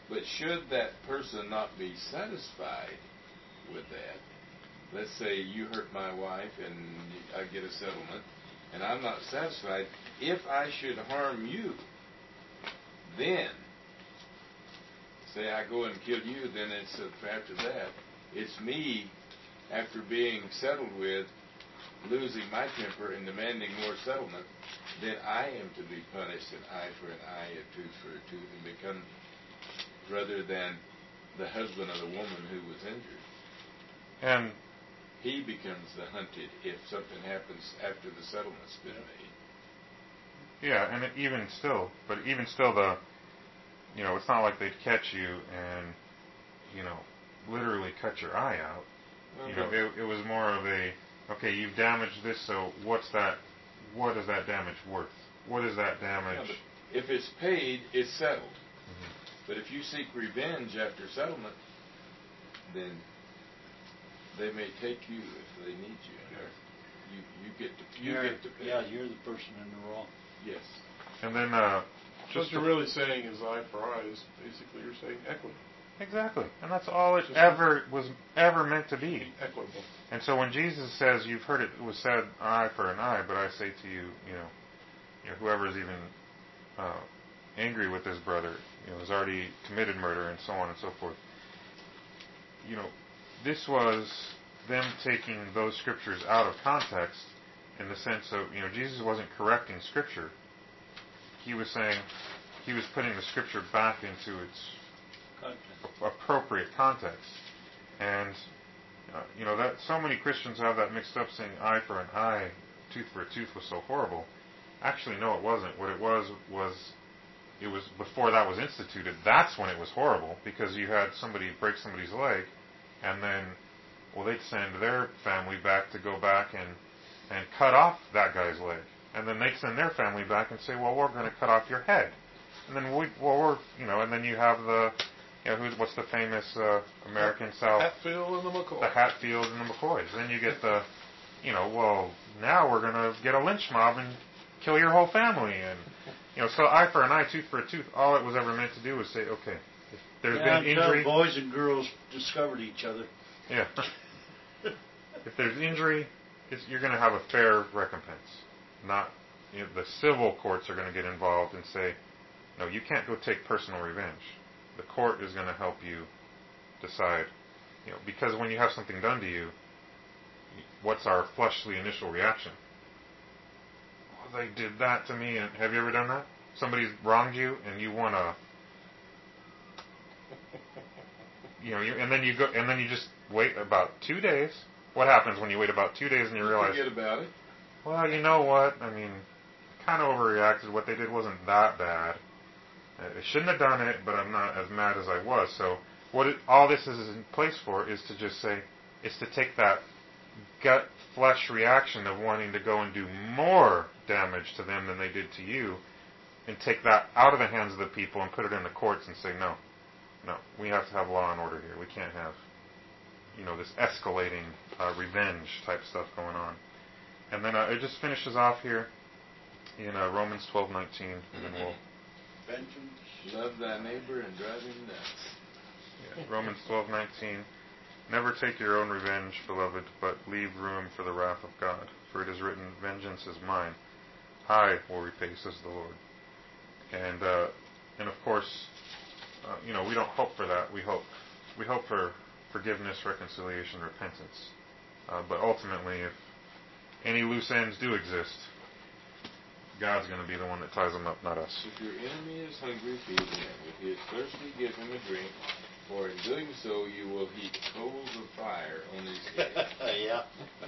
Speaker 2: But should that person not be satisfied with that, let's say you hurt my wife and I get a settlement, and I'm not satisfied, if I should harm you, then, say I go and kill you, then it's after that, it's me, after being settled with, losing my temper and demanding more settlement, then I am to be punished an eye for an eye, a tooth for a tooth, and become, rather than the husband of the woman who was injured.
Speaker 1: And
Speaker 2: he becomes the hunted if something happens after the settlement's been made.
Speaker 1: Yeah, and even still, the, it's not like they'd catch you and, literally cut your eye out. It was more of a, okay, you've damaged this, so what is that damage worth? What is that damage?
Speaker 2: Yeah, but if it's paid, it's settled. Mm-hmm. But if you seek revenge after settlement, then they may take you if they need you. You get to pay.
Speaker 4: Yeah, you're the person in the wrong.
Speaker 2: Yes.
Speaker 1: And then
Speaker 3: what you're really saying is eye for eye is basically you're saying equity.
Speaker 1: Exactly. And that's all it was ever meant to be.
Speaker 3: Equitable.
Speaker 1: And so when Jesus says, you've heard it was said, an eye for an eye, but I say to you, whoever's even angry with his brother, has already committed murder and so on and so forth. This was them taking those scriptures out of context in the sense of, Jesus wasn't correcting scripture. He was saying, he was putting the scripture back into its appropriate context. And, that so many Christians have that mixed up, saying eye for an eye, tooth for a tooth was so horrible. Actually, no, it wasn't. What it was before that was instituted, that's when it was horrible, because you had somebody break somebody's leg, and then, they'd send their family back to go back and cut off that guy's leg. And then they'd send their family back and say, well, we're going to cut off your head. And then and then you have the, what's the famous American South?
Speaker 3: Hatfield and the McCoys.
Speaker 1: The Hatfields and the McCoys. Then you get the, now we're going to get a lynch mob and kill your whole family. And, so eye for an eye, tooth for a tooth, all it was ever meant to do was say, okay, if there's been injury.
Speaker 4: Boys and girls discovered each other.
Speaker 1: Yeah. If there's injury, you're going to have a fair recompense. Not, the civil courts are going to get involved and say, no, you can't go take personal revenge. The court is going to help you decide, because when you have something done to you, what's our fleshly initial reaction? Oh, they did that to me. And have you ever done that? Somebody's wronged you, and you want to, and then you go, and then you just wait about 2 days. What happens when you wait about 2 days and you realize?
Speaker 2: Forget about it.
Speaker 1: Well, you know what? I mean, kind of overreacted. What they did wasn't that bad. They shouldn't have done it, but I'm not as mad as I was. So all this is in place for is to just say, is to take that gut flesh reaction of wanting to go and do more damage to them than they did to you, and take that out of the hands of the people and put it in the courts and say, no, we have to have law and order here. We can't have, this escalating revenge type stuff going on. And then it just finishes off here in Romans 12:19, and then we'll.
Speaker 4: Vengeance.
Speaker 2: Love thy neighbor and drive him nuts.
Speaker 1: Yeah, Romans 12:19. Never take your own revenge, beloved, but leave room for the wrath of God. For it is written, vengeance is mine. I will repay, says the Lord. And of course, we don't hope for that. We hope for forgiveness, reconciliation, repentance. But ultimately, if any loose ends do exist, God's going to be the one that ties them up, not us.
Speaker 2: If your enemy is hungry, feed him. If he is thirsty, give him a drink. For in doing so, you will heap coals of fire on his head.
Speaker 4: Yeah.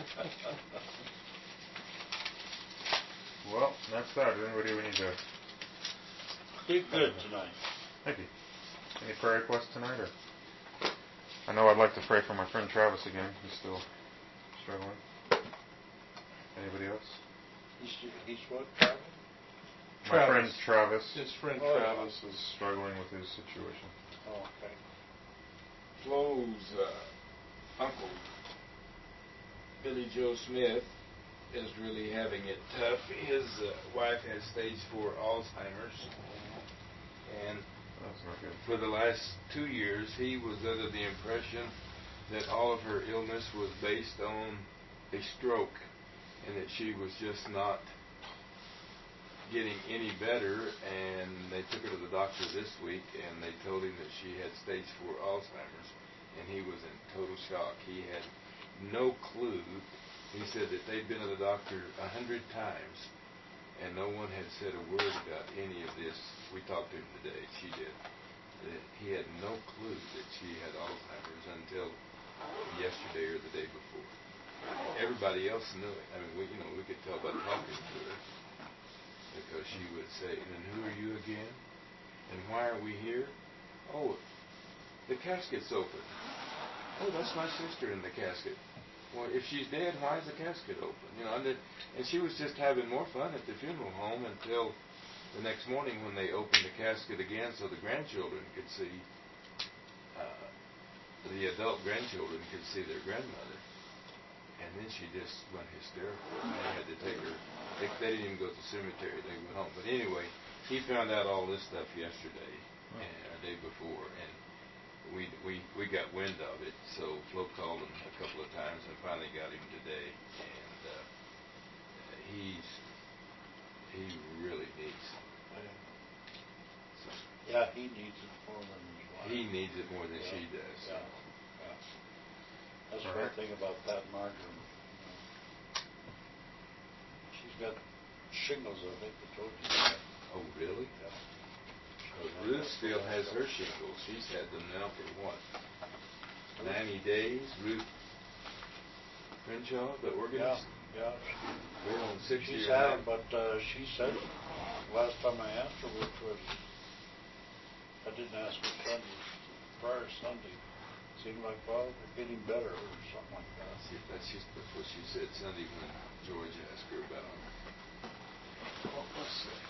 Speaker 1: Well, that's that. Anybody we need to...
Speaker 4: Did good tonight.
Speaker 1: Thank you. Any prayer requests tonight? Or I know I'd like to pray for my friend Travis again. He's still struggling. Anybody else?
Speaker 4: He's what, Travis?
Speaker 1: My friend Travis.
Speaker 3: His friend
Speaker 4: Oh,
Speaker 3: Travis is
Speaker 1: struggling with his situation.
Speaker 4: Oh, okay.
Speaker 2: Flo's uncle, Billy Joe Smith, is really having it tough. His wife has stage 4 Alzheimer's, and
Speaker 1: That's not good.
Speaker 2: For the last 2 years, he was under the impression that all of her illness was based on a stroke and that she was just not getting any better. And they took her to the doctor this week and they told him that she had stage 4 Alzheimer's, and he was in total shock. He had no clue. He said that they'd been to the doctor 100 times and no one had said a word about any of this. We talked to him today. She did. He had no clue that she had Alzheimer's until yesterday or the day before. Everybody else knew it. I mean, we could tell by talking to her, because she would say, "And then who are you again? And why are we here? Oh, the casket's open. Oh, that's my sister in the casket. Well, if she's dead, why is the casket open?" And she was just having more fun at the funeral home until the next morning when they opened the casket again so the grandchildren could see, the adult grandchildren could see their grandmother. And then she just went hysterical. And they had to take her. They didn't even go to the cemetery. They went home. But anyway, he found out all this stuff yesterday and the day before, and we got wind of it. So Flo called him a couple of times and finally got him today. And he really needs it. So,
Speaker 4: Yeah, he needs it more than his wife.
Speaker 2: he needs it more than she does.
Speaker 4: Yeah. That's the right thing about that Marjorie. She's got shingles, I think I told you that.
Speaker 2: Oh, really?
Speaker 4: Yeah.
Speaker 2: Because Ruth still has her shingles. She's had them now for what? 90 days? Ruth Crenshaw, the organist?
Speaker 4: Yeah.
Speaker 2: We're on 60
Speaker 4: She's
Speaker 2: or
Speaker 4: had them,
Speaker 2: nine.
Speaker 4: but she said last time I asked her, which was, I didn't ask her Sunday, prior Sunday, seemed like, well, they're getting better or something like that.
Speaker 2: See, that's what she said Sunday when George asked her about them. What was it?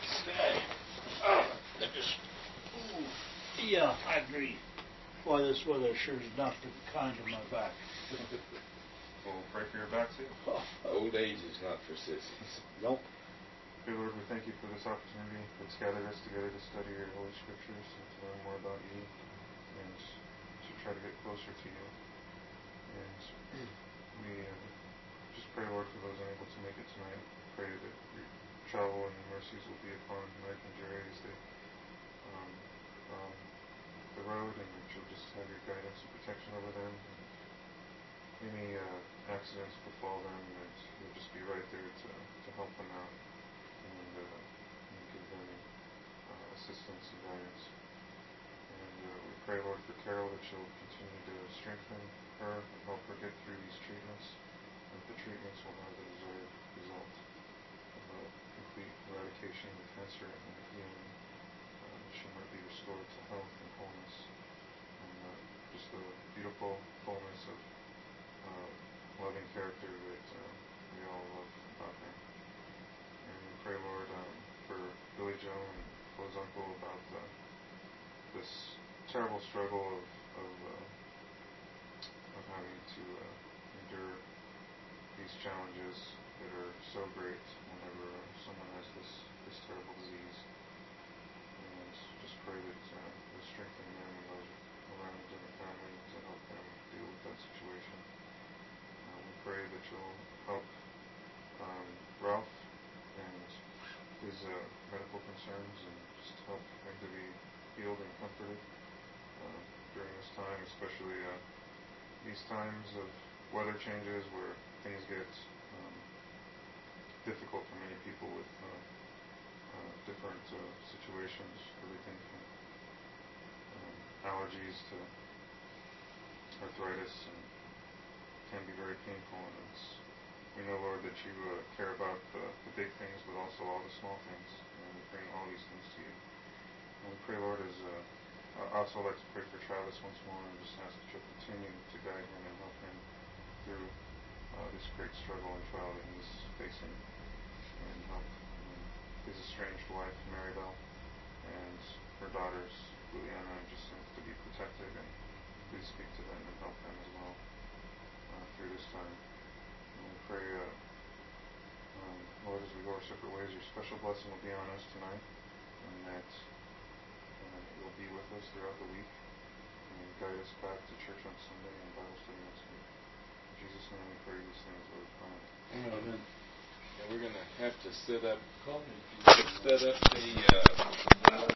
Speaker 6: Yeah, I agree. Boy, this weather sure has not been kind to my back.
Speaker 1: We'll pray for your back too.
Speaker 2: Old age is not for sissies.
Speaker 4: Nope.
Speaker 1: Dear Lord, we thank you for this opportunity that's gathered us together to study your Holy Scriptures and to learn more about you and to try to get closer to you. And we just pray, Lord, for those unable to make it tonight. Pray that your travel and mercies will be upon Mike and Jerry as they on the road, and that you'll just have your guidance and protection over them. And any accidents befall them, that you'll just be right there to help them out and give them assistance and guidance. And we pray, Lord, for Carol, that you'll continue to strengthen her and help her get through these treatments, and that the treatments will have the desired result of complete eradication of cancer and healing. She might be restored to health and wholeness, and just the beautiful fullness of loving character that we all love about her. And we pray, Lord, for Billy Joe and Flo's uncle about this terrible struggle of having to endure these challenges that are so great whenever someone has this terrible disease. And just pray that you'll strengthen them and those around in the family to help them deal with that situation. We pray that you'll help Ralph and his medical concerns, and just help him to be healed and comforted during this time, especially these times of weather changes where things get difficult for many people with different situations, everything from allergies to arthritis, and can be very painful. And we know, Lord, that you care about the big things, but also all the small things, and we bring all these things to you. And we pray, Lord, I also like to pray for Travis once more, and just ask that you'll continue to guide him and help him through this great struggle and trial that he's facing, and help his estranged wife, Maribel, and her daughters, Juliana and Jacinth, to be protected, and please speak to them and help them as well through this time. And we pray, Lord, as we go our separate ways, your special blessing will be on us tonight, and that will be with us throughout the week and guide us back to church on Sunday and Bible study next week. In Jesus' name we pray these things, Lord. Amen.
Speaker 3: Amen.
Speaker 2: And we're going to have to set up
Speaker 6: Call me if you
Speaker 2: the